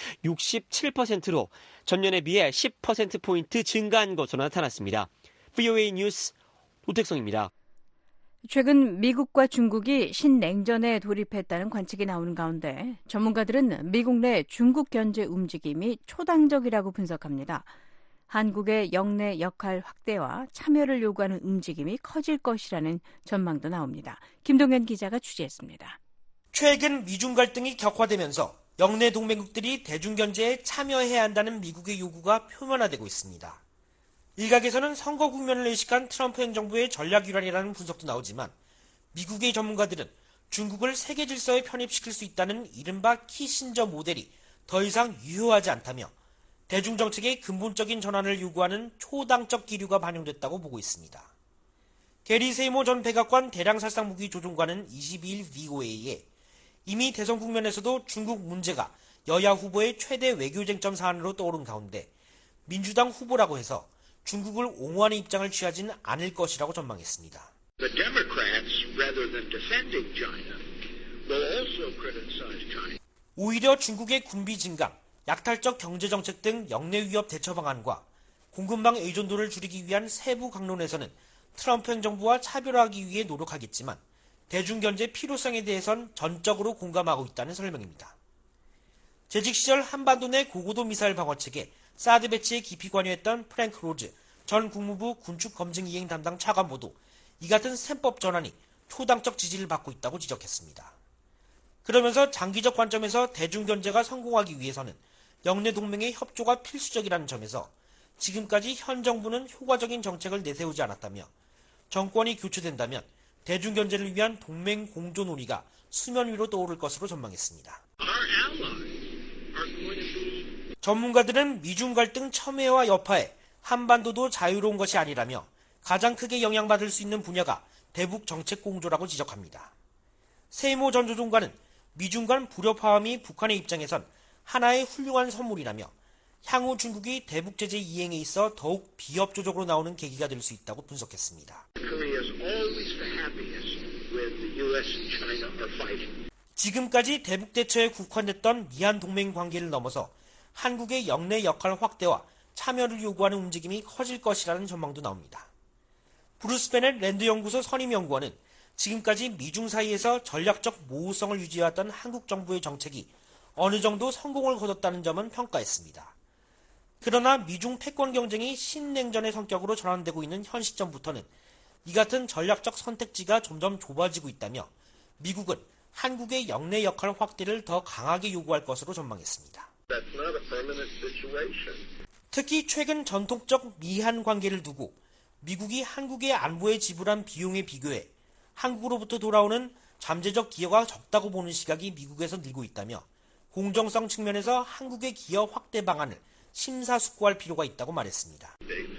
67%로 전년에 비해 10%포인트 증가한 것으로 나타났습니다. VOA 뉴스 오택성입니다. 최근 미국과 중국이 신냉전에 돌입했다는 관측이 나오는 가운데 전문가들은 미국 내 중국 견제 움직임이 초당적이라고 분석합니다. 한국의 영내 역할 확대와 참여를 요구하는 움직임이 커질 것이라는 전망도 나옵니다. 김동현 기자가 취재했습니다. 최근 미중 갈등이 격화되면서 영내 동맹국들이 대중견제에 참여해야 한다는 미국의 요구가 표면화되고 있습니다. 일각에서는 선거 국면을 의식한 트럼프 행정부의 전략 유란이라는 분석도 나오지만 미국의 전문가들은 중국을 세계 질서에 편입시킬 수 있다는 이른바 키신저 모델이 더 이상 유효하지 않다며 대중정책의 근본적인 전환을 요구하는 초당적 기류가 반영됐다고 보고 있습니다. 게리 세이모 전 백악관 대량살상무기 조종관은 22일 VOA에 이미 대선 국면에서도 중국 문제가 여야 후보의 최대 외교쟁점 사안으로 떠오른 가운데 민주당 후보라고 해서 중국을 옹호하는 입장을 취하지는 않을 것이라고 전망했습니다. The Democrats, rather than defending China, will also criticize China. 오히려 중국의 군비 증강, 약탈적 경제정책 등 영내 위협 대처 방안과 공급망 의존도를 줄이기 위한 세부 강론에서는 트럼프 행정부와 차별화하기 위해 노력하겠지만 대중견제 필요성에 대해선 전적으로 공감하고 있다는 설명입니다. 재직 시절 한반도 내 고고도 미사일 방어체계 사드 배치에 깊이 관여했던 프랭크 로즈 전 국무부 군축검증이행 담당 차관보도 이 같은 셈법 전환이 초당적 지지를 받고 있다고 지적했습니다. 그러면서 장기적 관점에서 대중견제가 성공하기 위해서는 영내 동맹의 협조가 필수적이라는 점에서 지금까지 현 정부는 효과적인 정책을 내세우지 않았다며 정권이 교체된다면 대중견제를 위한 동맹 공조 논의가 수면 위로 떠오를 것으로 전망했습니다. 전문가들은 미중 갈등 첨예와 여파에 한반도도 자유로운 것이 아니라며 가장 크게 영향받을 수 있는 분야가 대북 정책 공조라고 지적합니다. 세이모 전 조종관은 미중 간 불협화음이 북한의 입장에선 하나의 훌륭한 선물이라며 향후 중국이 대북 제재 이행에 있어 더욱 비협조적으로 나오는 계기가 될 수 있다고 분석했습니다. 지금까지 대북 대처에 국한됐던 미한 동맹 관계를 넘어서 한국의 영내 역할 확대와 참여를 요구하는 움직임이 커질 것이라는 전망도 나옵니다. 브루스 베넷 랜드연구소 선임연구원은 지금까지 미중 사이에서 전략적 모호성을 유지해왔던 한국 정부의 정책이 어느 정도 성공을 거뒀다는 점은 평가했습니다. 그러나 미중 패권 경쟁이 신냉전의 성격으로 전환되고 있는 현 시점부터는 이 같은 전략적 선택지가 점점 좁아지고 있다며 미국은 한국의 영내 역할 확대를 더 강하게 요구할 것으로 전망했습니다. 특히 최근 전통적 미한 관계를 두고 미국이 한국의 안보에 지불한 비용에 비교해 한국으로부터 돌아오는 잠재적 기여가 적다고 보는 시각이 미국에서 늘고 있다며 공정성 측면에서 한국의 기여 확대 방안을 심사숙고할 필요가 있다고 말했습니다.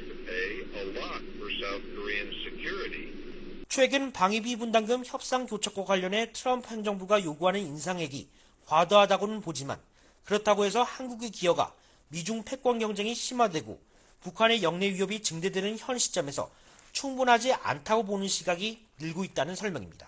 최근 방위비 분담금 협상 교착과 관련해 트럼프 행정부가 요구하는 인상액이 과도하다고는 보지만 그렇다고 해서 한국의 기여가 미중 패권 경쟁이 심화되고 북한의 영내 위협이 증대되는 현 시점에서 충분하지 않다고 보는 시각이 늘고 있다는 설명입니다.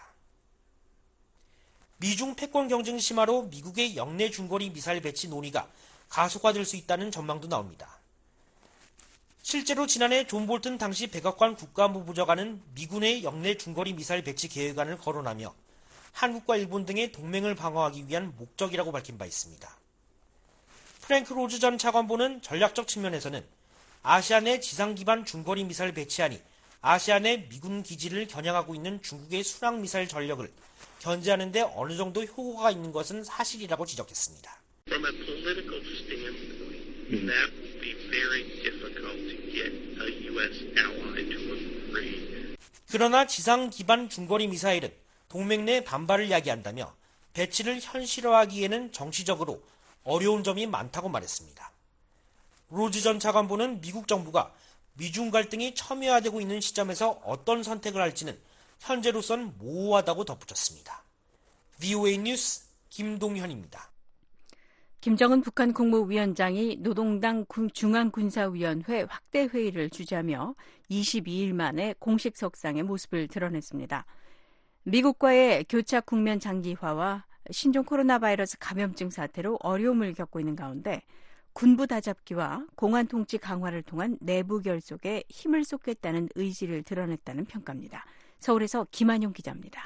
미중 패권 경쟁 심화로 미국의 영내 중거리 미사일 배치 논의가 가속화될 수 있다는 전망도 나옵니다. 실제로 지난해 존 볼튼 당시 백악관 국가안보 부장관은 미군의 영내 중거리 미사일 배치 계획안을 거론하며 한국과 일본 등의 동맹을 방어하기 위한 목적이라고 밝힌 바 있습니다. 프랭크 로즈 전 차관보는 전략적 측면에서는 아시아내 지상 기반 중거리 미사일 배치안이 아시아내 미군 기지를 겨냥하고 있는 중국의 순항 미사일 전력을 견제하는 데 어느 정도 효과가 있는 것은 사실이라고 지적했습니다. From a political standpoint, that will be very difficult to get a U.S. ally to agree. 그러나 지상 기반 중거리 미사일은 동맹 내 반발을 야기한다며 배치를 현실화하기에는 정치적으로 어려운 점이 많다고 말했습니다. 로즈 전 차관보는 미국 정부가 미중 갈등이 첨예화되고 있는 시점에서 어떤 선택을 할지는 현재로선 모호하다고 덧붙였습니다. VOA 뉴스 김동현입니다. 김정은 북한 국무위원장이 노동당 중앙군사위원회 확대 회의를 주재하며 22일 만에 공식 석상의 모습을 드러냈습니다. 미국과의 교착 국면 장기화와 신종 코로나 바이러스 감염증 사태로 어려움을 겪고 있는 가운데 군부 다잡기와 공안 통치 강화를 통한 내부 결속에 힘을 쏟겠다는 의지를 드러냈다는 평가입니다. 서울에서 김한용 기자입니다.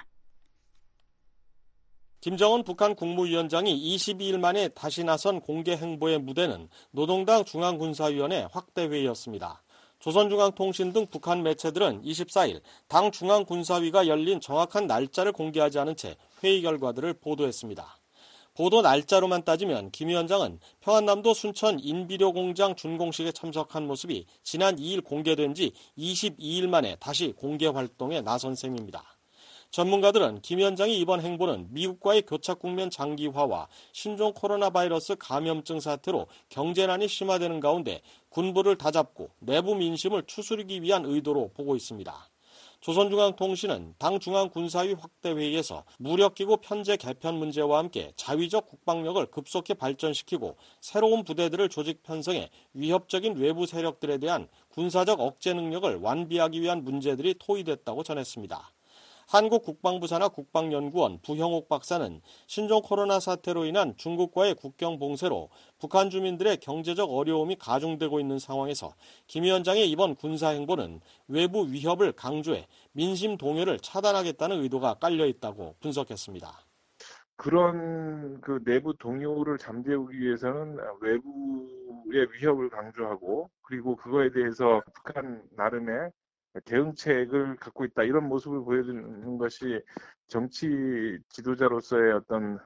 김정은 북한 국무위원장이 22일 만에 다시 나선 공개 행보의 무대는 노동당 중앙군사위원회 확대회의였습니다. 조선중앙통신 등 북한 매체들은 24일 당 중앙군사위가 열린 정확한 날짜를 공개하지 않은 채 회의 결과들을 보도했습니다. 보도 날짜로만 따지면 김 위원장은 평안남도 순천 인비료 공장 준공식에 참석한 모습이 지난 2일 공개된 지 22일 만에 다시 공개 활동에 나선 셈입니다. 전문가들은 김 위원장의 이번 행보는 미국과의 교착 국면 장기화와 신종 코로나 바이러스 감염증 사태로 경제난이 심화되는 가운데 군부를 다잡고 내부 민심을 추스르기 위한 의도로 보고 있습니다. 조선중앙통신은 당 중앙군사위 확대회의에서 무력기구 편제 개편 문제와 함께 자위적 국방력을 급속히 발전시키고 새로운 부대들을 조직 편성해 위협적인 외부 세력들에 대한 군사적 억제 능력을 완비하기 위한 문제들이 토의됐다고 전했습니다. 한국국방부 산하 국방연구원 부형옥 박사는 신종 코로나 사태로 인한 중국과의 국경 봉쇄로 북한 주민들의 경제적 어려움이 가중되고 있는 상황에서 김 위원장의 이번 군사 행보는 외부 위협을 강조해 민심 동요를 차단하겠다는 의도가 깔려 있다고 분석했습니다. 그런 내부 동요를 잠재우기 위해서는 외부의 위협을 강조하고 그리고 그거에 대해서 북한 나름의 대응책을 갖고 있다 이런 모습을 보여주는 것이 정치 지도자로서의 어떤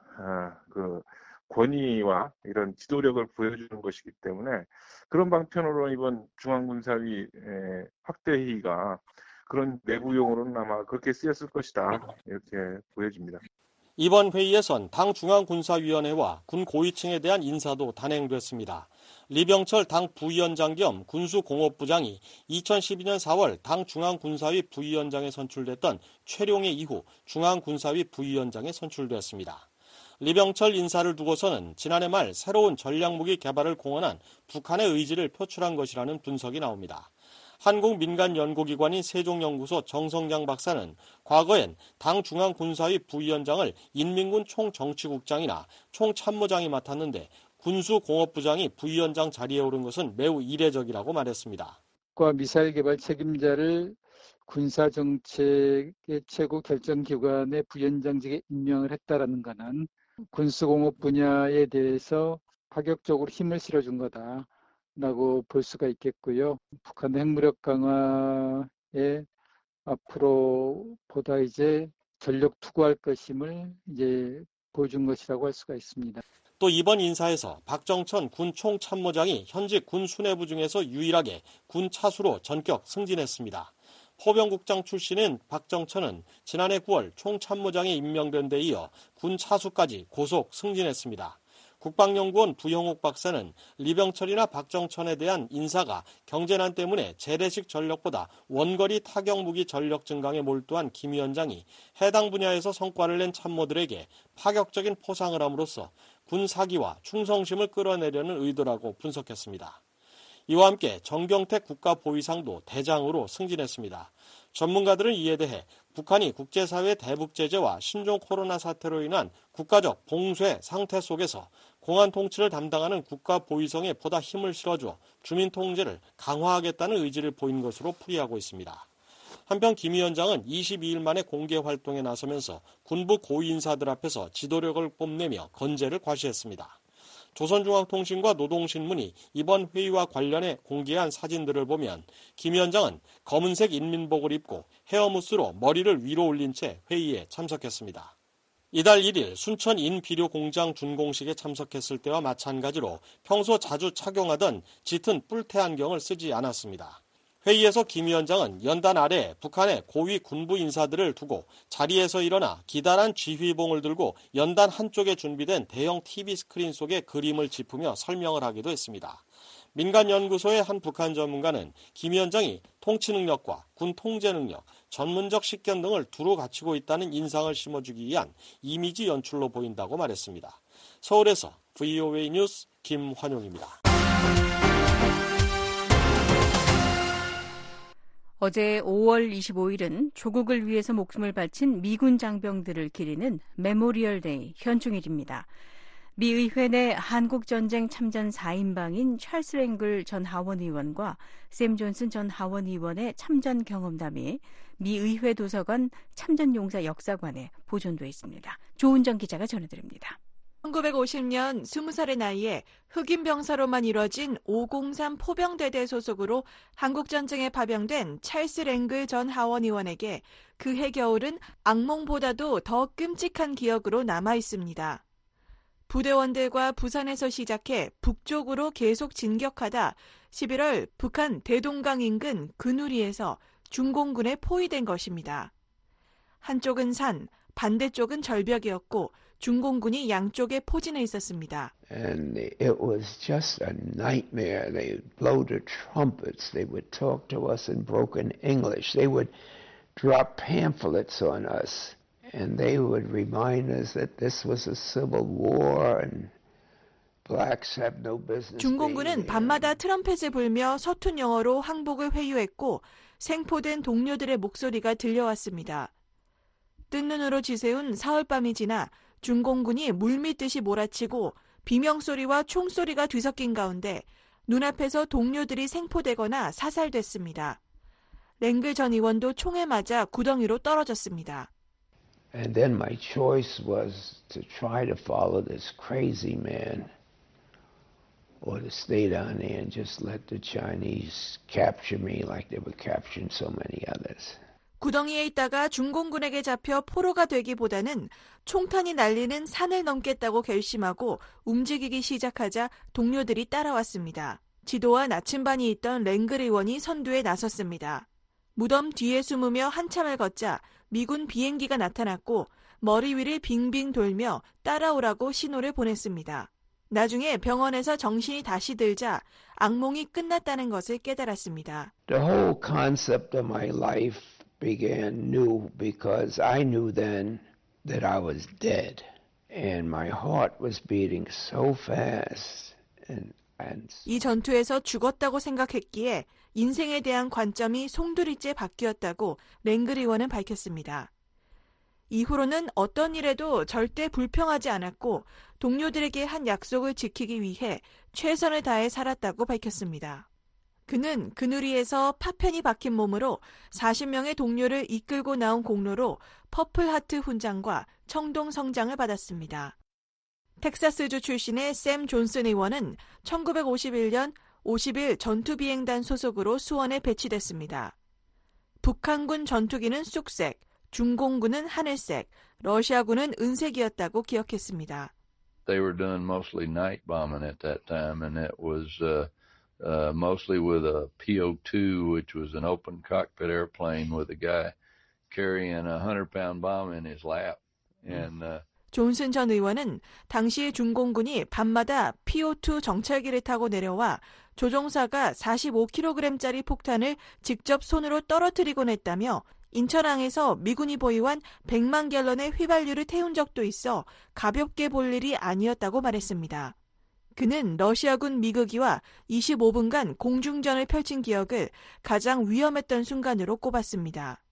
권위와 이런 지도력을 보여주는 것이기 때문에 그런 방편으로 이번 중앙군사위 확대회의가 그런 내부 용어로는 아마 그렇게 쓰였을 것이다 이렇게 보여집니다. 이번 회의에선 당 중앙군사위원회와 군 고위층에 대한 인사도 단행됐습니다. 리병철 당 부위원장 겸 군수공업부장이 2012년 4월 당 중앙군사위 부위원장에 선출됐던 최룡해 이후 중앙군사위 부위원장에 선출됐습니다. 리병철 인사를 두고서는 지난해 말 새로운 전략무기 개발을 공언한 북한의 의지를 표출한 것이라는 분석이 나옵니다. 한국 민간연구기관인 세종연구소 정성장 박사는 과거엔 당 중앙군사위 부위원장을 인민군 총정치국장이나 총참모장이 맡았는데 군수공업부장이 부위원장 자리에 오른 것은 매우 이례적이라고 말했습니다. 미사일 개발 책임자를 군사정책의 최고 결정기관의 부위원장직에 임명을 했다라는 것은 군수공업 분야에 대해서 파격적으로 힘을 실어준 거다라고 볼 수가 있겠고요. 북한 핵무력 강화에 앞으로 보다 이제 전력 투구할 것임을 이제 보여준 것이라고 할 수가 있습니다. 또 이번 인사에서 박정천 군 총참모장이 현직 군 수뇌부 중에서 유일하게 군 차수로 전격 승진했습니다. 포병국장 출신인 박정천은 지난해 9월 총참모장에 임명된 데 이어 군 차수까지 고속 승진했습니다. 국방연구원 부형옥 박사는 리병철이나 박정천에 대한 인사가 경제난 때문에 재래식 전력보다 원거리 타격무기 전력 증강에 몰두한 김 위원장이 해당 분야에서 성과를 낸 참모들에게 파격적인 포상을 함으로써 군 사기와 충성심을 끌어내려는 의도라고 분석했습니다. 이와 함께 정경택 국가보위상도 대장으로 승진했습니다. 전문가들은 이에 대해 북한이 국제사회 대북 제재와 신종 코로나 사태로 인한 국가적 봉쇄 상태 속에서 공안 통치를 담당하는 국가보위성에 보다 힘을 실어줘 주민 통제를 강화하겠다는 의지를 보인 것으로 풀이하고 있습니다. 한편 김 위원장은 22일 만에 공개 활동에 나서면서 군부 고위 인사들 앞에서 지도력을 뽐내며 건재를 과시했습니다. 조선중앙통신과 노동신문이 이번 회의와 관련해 공개한 사진들을 보면 김 위원장은 검은색 인민복을 입고 헤어무스로 머리를 위로 올린 채 회의에 참석했습니다. 이달 1일 순천 인비료 공장 준공식에 참석했을 때와 마찬가지로 평소 자주 착용하던 짙은 뿔테 안경을 쓰지 않았습니다. 회의에서 김 위원장은 연단 아래 북한의 고위 군부 인사들을 두고 자리에서 일어나 기다란 지휘봉을 들고 연단 한쪽에 준비된 대형 TV 스크린 속에 그림을 짚으며 설명을 하기도 했습니다. 민간연구소의 한 북한 전문가는 김 위원장이 통치 능력과 군 통제 능력, 전문적 식견 등을 두루 갖추고 있다는 인상을 심어주기 위한 이미지 연출로 보인다고 말했습니다. 서울에서 VOA 뉴스 김환용입니다. 어제 5월 25일은 조국을 위해서 목숨을 바친 미군 장병들을 기리는 메모리얼 데이 현충일입니다. 미 의회 내 한국전쟁 참전 4인방인 찰스 랭글 전 하원 의원과 샘 존슨 전 하원 의원의 참전 경험담이 미 의회 도서관 참전용사 역사관에 보존돼 있습니다. 조은정 기자가 전해드립니다. 1950년 20살의 나이에 흑인 병사로만 이뤄진 503 포병대대 소속으로 한국전쟁에 파병된 찰스 랭글 전 하원 의원에게 그해 겨울은 악몽보다도 더 끔찍한 기억으로 남아 있습니다. 부대원들과 부산에서 시작해 북쪽으로 계속 진격하다 11월 북한 대동강 인근 근우리에서 중공군에 포위된 것입니다. 한쪽은 산, 반대쪽은 절벽이었고 중공군이 양쪽에 포진해 있었습니다. And it was just a nightmare. They would blow the trumpets. They would talk to us in broken English. They would drop pamphlets on us. And they would remind us that this was a civil war and blacks have no business. 중공군은 밤마다 트럼펫을 불며 서툰 영어로 항복을 회유했고 생포된 동료들의 목소리가 들려왔습니다. 뜬 눈으로 지새운 사흘밤이 지나 중공군이 물밀듯이 몰아치고 비명소리와 총소리가 뒤섞인 가운데 눈앞에서 동료들이 생포되거나 사살됐습니다. 랭글 전 의원도 총에 맞아 구덩이로 떨어졌습니다. And then my choice was to try to follow this crazy man or to stay down there and just let the Chinese capture me like they were capturing so many others. 구덩이에 있다가 중공군에게 잡혀 포로가 되기보다는 총탄이 날리는 산을 넘겠다고 결심하고 움직이기 시작하자 동료들이 따라왔습니다. 지도와 나침반이 있던 랭글 의원이 선두에 나섰습니다. 무덤 뒤에 숨으며 한참을 걷자 미군 비행기가 나타났고 머리 위를 빙빙 돌며 따라오라고 신호를 보냈습니다. 나중에 병원에서 정신이 다시 들자 악몽이 끝났다는 것을 깨달았습니다. The whole concept of my life began new because I knew then that I was dead and my heart was beating so fast and 이 전투에서 죽었다고 생각했기에 인생에 대한 관점이 송두리째 바뀌었다고 랭글 의원은 밝혔습니다. 이후로는 어떤 일에도 절대 불평하지 않았고 동료들에게 한 약속을 지키기 위해 최선을 다해 살았다고 밝혔습니다. 그는 그누리에서 파편이 박힌 몸으로 40명의 동료를 이끌고 나온 공로로 퍼플하트 훈장과 청동 성장을 받았습니다. 텍사스주 출신의 샘 존슨 의원은 1951년 50일 전투비행단 소속으로 수원에 배치됐습니다. 북한군 전투기는 쑥색, 중공군은 하늘색, 러시아군은 은색이었다고 기억했습니다. They were doing mostly night bombing at that time, and it was mostly with a PO-2, which was an open cockpit airplane with a guy carrying a 100-pound bomb in his lap. And 존슨 전 의원은 당시 중공군이 밤마다 PO2 정찰기를 타고 내려와 조종사가 45kg짜리 폭탄을 직접 손으로 떨어뜨리곤 했다며 인천항에서 미군이 보유한 100만 갤런의 휘발유를 태운 적도 있어 가볍게 볼 일이 아니었다고 말했습니다. 그는 러시아군 미그기와 25분간 공중전을 펼친 기억을 가장 위험했던 순간으로 꼽았습니다.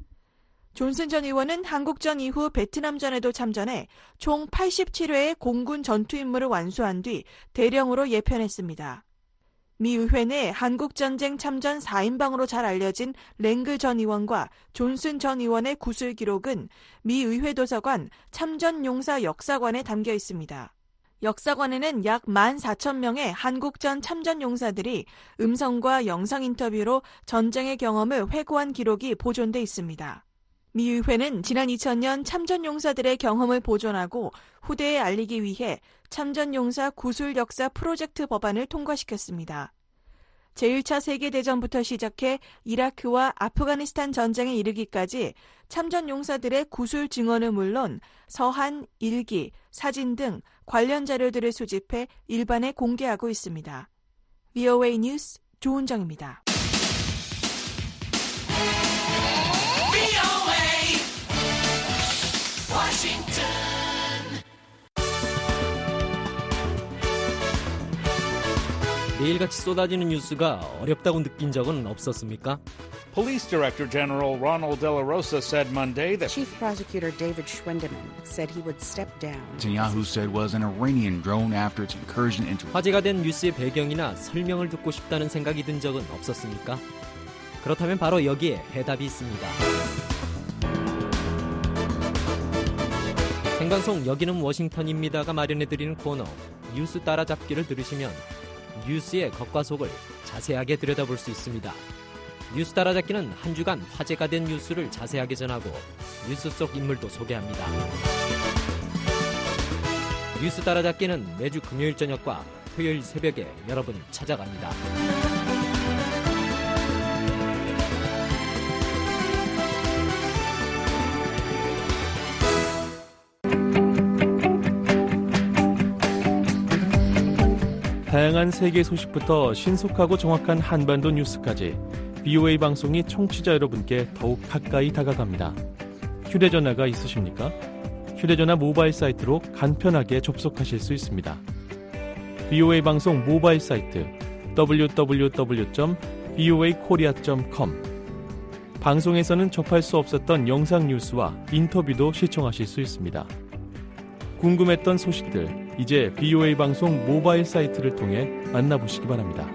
존슨 전 의원은 한국전 이후 베트남전에도 참전해 총 87회의 공군 전투 임무를 완수한 뒤 대령으로 예편했습니다. 미 의회 내 한국전쟁 참전 4인방으로 잘 알려진 랭글 전 의원과 존슨 전 의원의 구술 기록은 미 의회 도서관 참전용사 역사관에 담겨 있습니다. 역사관에는 약 14,000명의 한국전 참전용사들이 음성과 영상 인터뷰로 전쟁의 경험을 회고한 기록이 보존돼 있습니다. 미 의회는 지난 2000년 참전용사들의 경험을 보존하고 후대에 알리기 위해 참전용사 구술 역사 프로젝트 법안을 통과시켰습니다. 제1차 세계대전부터 시작해 이라크와 아프가니스탄 전쟁에 이르기까지 참전용사들의 구술 증언은 물론 서한, 일기, 사진 등 관련 자료들을 수집해 일반에 공개하고 있습니다. VOA 뉴스 조은정입니다. 매일같이 쏟아지는 뉴스가 어렵다고 느낀 적은 없었습니까? Police Director General Ronald De La Rosa said Monday that Chief Prosecutor David Schwendeman said he would step down. Netanyahu said was an Iranian drone after its incursion into. 화제가 된 뉴스의 배경이나 설명을 듣고 싶다는 생각이 든 적은 없었습니까? 그렇다면 바로 여기에 해답이 있습니다. 생방송 여기는 워싱턴입니다가 마련해드리는 코너 뉴스 따라잡기를 들으시면 뉴스의 겉과 속을 자세하게 들여다볼 수 있습니다. 뉴스 따라잡기는 한 주간 화제가 된 뉴스를 자세하게 전하고 뉴스 속 인물도 소개합니다. 뉴스 따라잡기는 매주 금요일 저녁과 토요일 새벽에 여러분을 찾아갑니다. 다양한 세계 소식부터 신속하고 정확한 한반도 뉴스까지 VOA 방송이 청취자 여러분께 더욱 가까이 다가갑니다. 휴대전화가 있으십니까? 휴대전화 모바일 사이트로 간편하게 접속하실 수 있습니다. VOA 방송 모바일 사이트 www.voakorea.com 방송에서는 접할 수 없었던 영상 뉴스와 인터뷰도 시청하실 수 있습니다. 궁금했던 소식들 이제 VOA 방송 모바일 사이트를 통해 만나보시기 바랍니다.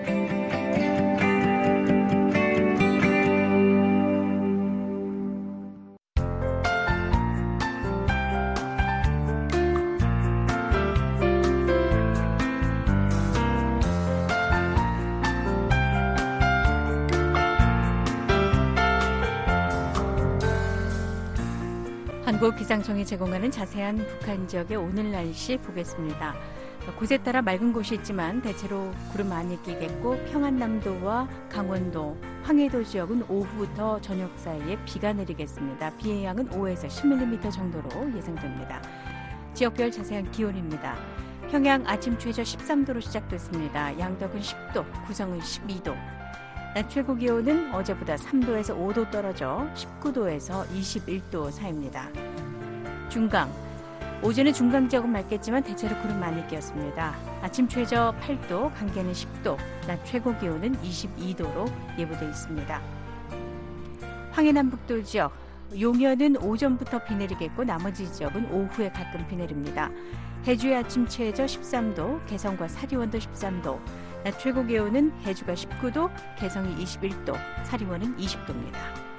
한국기상청이 제공하는 자세한 북한 지역의 오늘 날씨 보겠습니다. 곳에 따라 맑은 곳이 있지만 대체로 구름 많이 끼겠고 평안남도와 강원도, 황해도 지역은 오후부터 저녁 사이에 비가 내리겠습니다. 비의 양은 5에서 10mm 정도로 예상됩니다. 지역별 자세한 기온입니다. 평양 아침 최저 13도로 시작됐습니다. 양덕은 10도, 구성은 12도. 낮 최고 기온은 어제보다 3도에서 5도 떨어져 19도에서 21도 사이입니다. 중강. 오전에 중강 지역은 맑겠지만 대체로 구름 많이 끼었습니다. 아침 최저 8도, 강계는 10도, 낮 최고 기온은 22도로 예보되어 있습니다. 황해남북도 지역. 용현은 오전부터 비 내리겠고 나머지 지역은 오후에 가끔 비 내립니다. 해주의 아침 최저 13도, 개성과 사리원도 13도, 낮 최고 기온은 해주가 19도, 개성이 21도, 사리원은 20도입니다.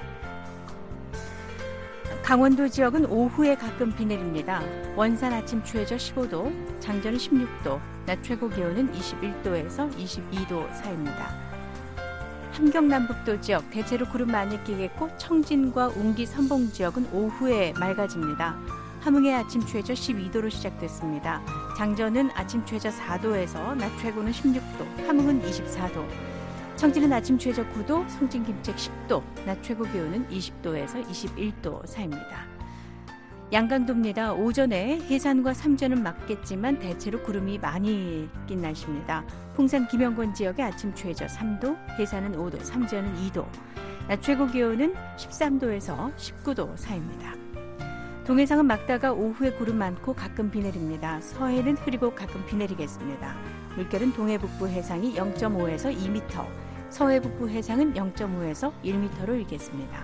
강원도 지역은 오후에 가끔 비 내립니다. 원산 아침 최저 15도, 장전은 16도, 낮 최고 기온은 21도에서 22도 사이입니다. 함경남북도 지역 대체로 구름 많이 끼겠고 청진과 운기 선봉 지역은 오후에 맑아집니다. 함흥의 아침 최저 12도로 시작됐습니다. 장전은 아침 최저 4도에서 낮 최고는 16도, 함흥은 24도. 청진은 아침 최저 9도, 성진 김책 10도, 낮 최고 기온은 20도에서 21도 사이입니다. 양강도입니다. 오전에 해산과 삼전은 맑겠지만 대체로 구름이 많이 낀 날씨입니다. 풍산 김영권 지역의 아침 최저 3도, 해산은 5도, 삼전은 2도, 낮 최고 기온은 13도에서 19도 사이입니다. 동해상은 맑다가 오후에 구름 많고 가끔 비 내립니다. 서해는 흐리고 가끔 비 내리겠습니다. 물결은 동해북부 해상이 0.5에서 2m, 서해북부 해상은 0.5에서 1m로 일겠습니다.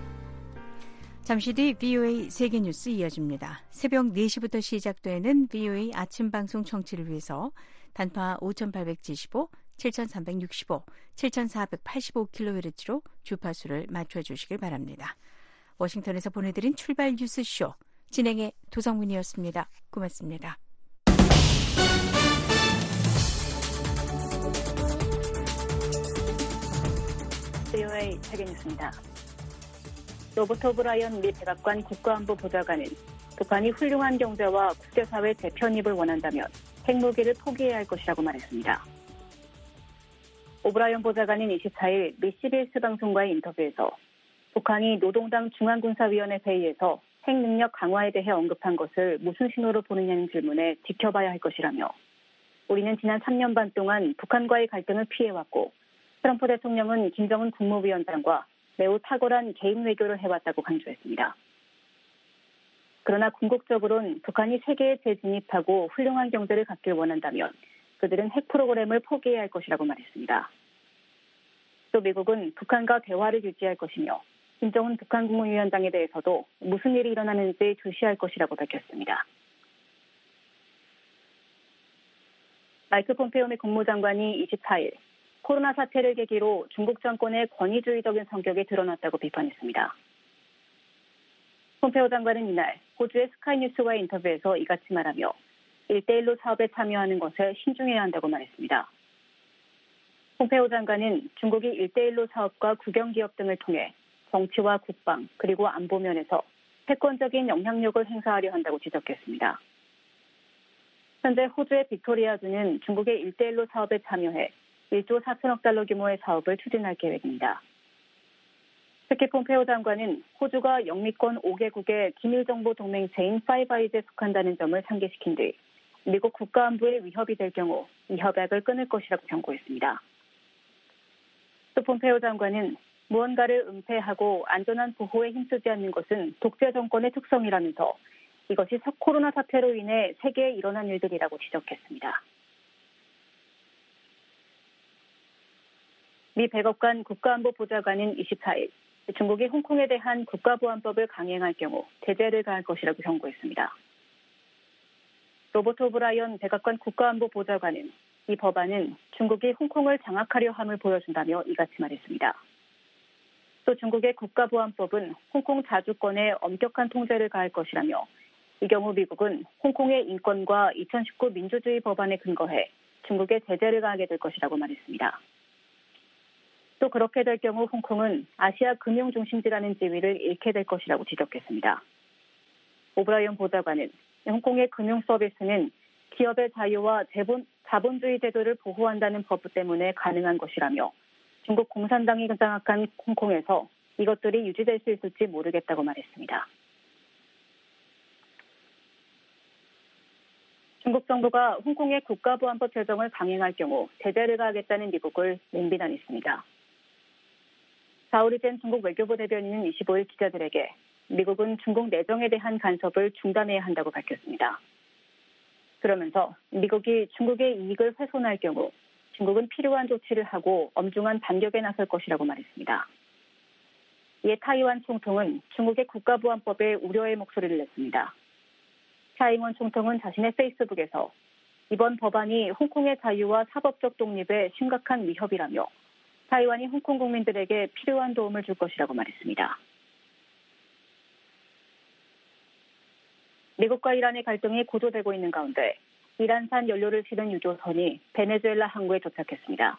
잠시 뒤 VOA 세계뉴스 이어집니다. 새벽 4시부터 시작되는 VOA 아침방송 청취를 위해서 단파 5875, 7365, 7485kHz로 주파수를 맞춰주시길 바랍니다. 워싱턴에서 보내드린 출발 뉴스쇼 진행의 도성문이었습니다. 고맙습니다. VOA 세계뉴스입니다. 로버트 오브라이언 미 백악관 국가안보 보좌관은 북한이 훌륭한 경제와 국제사회 재편입을 원한다면 핵무기를 포기해야 할 것이라고 말했습니다. 오브라이언 보좌관은 24일 미 CBS 방송과의 인터뷰에서 북한이 노동당 중앙군사위원회 회의에서 핵능력 강화에 대해 언급한 것을 무슨 신호로 보느냐는 질문에 지켜봐야 할 것이라며 우리는 지난 3년 반 동안 북한과의 갈등을 피해왔고 트럼프 대통령은 김정은 국무위원장과 매우 탁월한 개인 외교를 해왔다고 강조했습니다. 그러나 궁극적으로는 북한이 세계에 재진입하고 훌륭한 경제를 갖길 원한다면 그들은 핵 프로그램을 포기해야 할 것이라고 말했습니다. 또 미국은 북한과 대화를 유지할 것이며 김정은 북한 국무위원장에 대해서도 무슨 일이 일어나는지 주시할 것이라고 밝혔습니다. 마이크 폼페오 미 국무장관이 24일 코로나 사태를 계기로 중국 정권의 권위주의적인 성격이 드러났다고 비판했습니다. 폼페오 장관은 이날 호주의 스카이뉴스와의 인터뷰에서 이같이 말하며 1대1로 사업에 참여하는 것에 신중해야 한다고 말했습니다. 폼페오 장관은 중국이 1대1로 사업과 국영기업 등을 통해 정치와 국방 그리고 안보 면에서 패권적인 영향력을 행사하려 한다고 지적했습니다. 현재 호주의 빅토리아주는 중국의 1대1로 사업에 참여해 1조 4천억 달러 규모의 사업을 추진할 계획입니다. 특히 폼페오 장관은 호주가 영미권 5개국의 기밀정보 동맹체인 파이브아이즈에 속한다는 점을 상기시킨 뒤 미국 국가안보에 위협이 될 경우 이 협약을 끊을 것이라고 경고했습니다. 또 폼페오 장관은 무언가를 은폐하고 안전한 보호에 힘쓰지 않는 것은 독재 정권의 특성이라면서 이것이 코로나 사태로 인해 세계에 일어난 일들이라고 지적했습니다. 미 백악관 국가안보 보좌관은 24일 중국이 홍콩에 대한 국가보안법을 강행할 경우 제재를 가할 것이라고 경고했습니다. 로버트 오브라이언 백악관 국가안보 보좌관은 이 법안은 중국이 홍콩을 장악하려 함을 보여준다며 이같이 말했습니다. 또 중국의 국가보안법은 홍콩 자주권에 엄격한 통제를 가할 것이라며 이 경우 미국은 홍콩의 인권과 2019 민주주의 법안에 근거해 중국에 제재를 가하게 될 것이라고 말했습니다. 또 그렇게 될 경우 홍콩은 아시아 금융 중심지라는 지위를 잃게 될 것이라고 지적했습니다. 오브라이언 보좌관은 홍콩의 금융 서비스는 기업의 자유와 자본주의 제도를 보호한다는 법 때문에 가능한 것이라며 중국 공산당이 장악한 홍콩에서 이것들이 유지될 수 있을지 모르겠다고 말했습니다. 중국 정부가 홍콩의 국가보안법 제정을 강행할 경우 제재를 가하겠다는 미국을 맹비난했습니다. 자오리젠 중국 외교부 대변인은 25일 기자들에게 미국은 중국 내정에 대한 간섭을 중단해야 한다고 밝혔습니다. 그러면서 미국이 중국의 이익을 훼손할 경우 중국은 필요한 조치를 하고 엄중한 반격에 나설 것이라고 말했습니다. 이에 타이완 총통은 중국의 국가보안법에 우려의 목소리를 냈습니다. 차이잉원 총통은 자신의 페이스북에서 이번 법안이 홍콩의 자유와 사법적 독립에 심각한 위협이라며 타이완이 홍콩 국민들에게 필요한 도움을 줄 것이라고 말했습니다. 미국과 이란의 갈등이 고조되고 있는 가운데 이란산 연료를 실은 유조선이 베네수엘라 항구에 도착했습니다.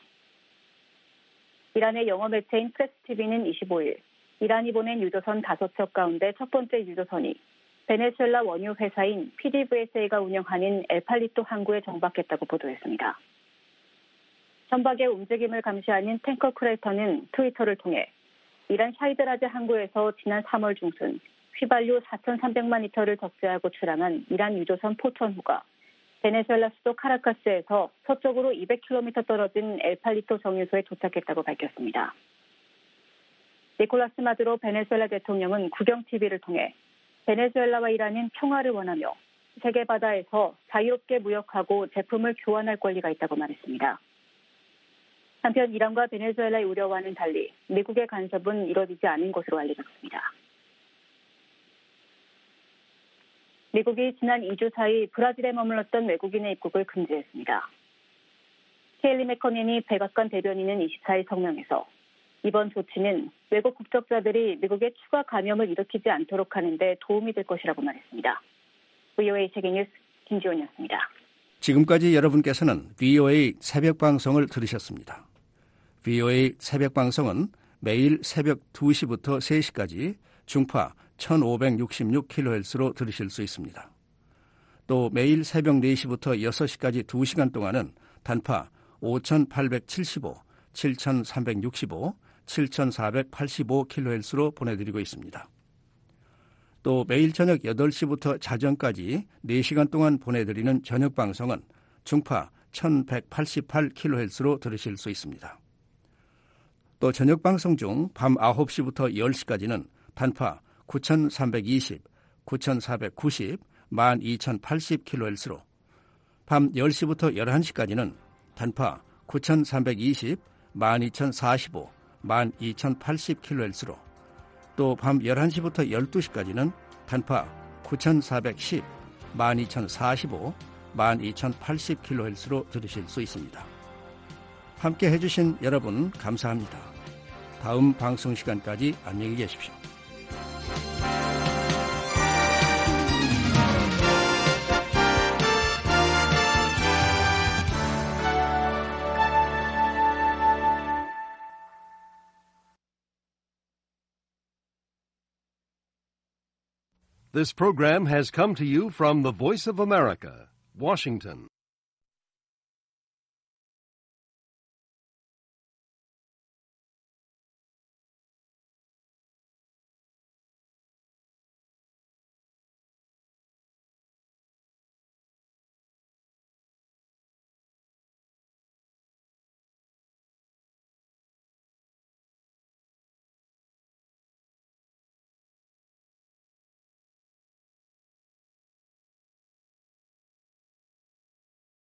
이란의 영어 매체인 프레스TV는 25일 이란이 보낸 유조선 5척 가운데 첫 번째 유조선이 베네수엘라 원유 회사인 PDVSA가 운영하는 엘팔리토 항구에 정박했다고 보도했습니다. 선박의 움직임을 감시하는 탱커 크레이터는 트위터를 통해 이란 샤이드라즈 항구에서 지난 3월 중순 휘발유 4,300만 리터를 적재하고 출항한 이란 유조선 포천호가 베네수엘라 수도 카라카스에서 서쪽으로 200km 떨어진 엘팔리토 정유소에 도착했다고 밝혔습니다. 니콜라스 마두로 베네수엘라 대통령은 국영TV를 통해 베네수엘라와 이란은 평화를 원하며 세계 바다에서 자유롭게 무역하고 제품을 교환할 권리가 있다고 말했습니다. 한편 이란과 베네수엘라의 우려와는 달리 미국의 간섭은 이뤄지지 않은 것으로 알려졌습니다. 미국이 지난 2주 사이 브라질에 머물렀던 외국인의 입국을 금지했습니다. 케일리 맥커닌이 백악관 대변인은 24일 성명에서 이번 조치는 외국 국적자들이 미국에 추가 감염을 일으키지 않도록 하는 데 도움이 될 것이라고 말했습니다. VOA 세계뉴스 김지원이었습니다. 지금까지 여러분께서는 VOA 새벽방송을 들으셨습니다. VOA 새벽방송은 매일 새벽 2시부터 3시까지 중파 1566kHz로 들으실 수 있습니다. 또 매일 새벽 4시부터 6시까지 2시간 동안은 단파 5875, 7365, 7485kHz로 보내드리고 있습니다. 또 매일 저녁 8시부터 자정까지 4시간 동안 보내드리는 저녁 방송은 중파 1188kHz로 들으실 수 있습니다. 또 저녁 방송 중 밤 9시부터 10시까지는 단파 9320, 9490, 12080kHz로 밤 10시부터 11시까지는 단파 9320, 12045, 12080kHz로 또 밤 11시부터 12시까지는 단파 9410, 12045, 12080kHz로 들으실 수 있습니다. 함께 해주신 여러분 감사합니다. 다음 방송 시간까지 안녕히 계십시오. This program has come to you from the Voice of America, Washington.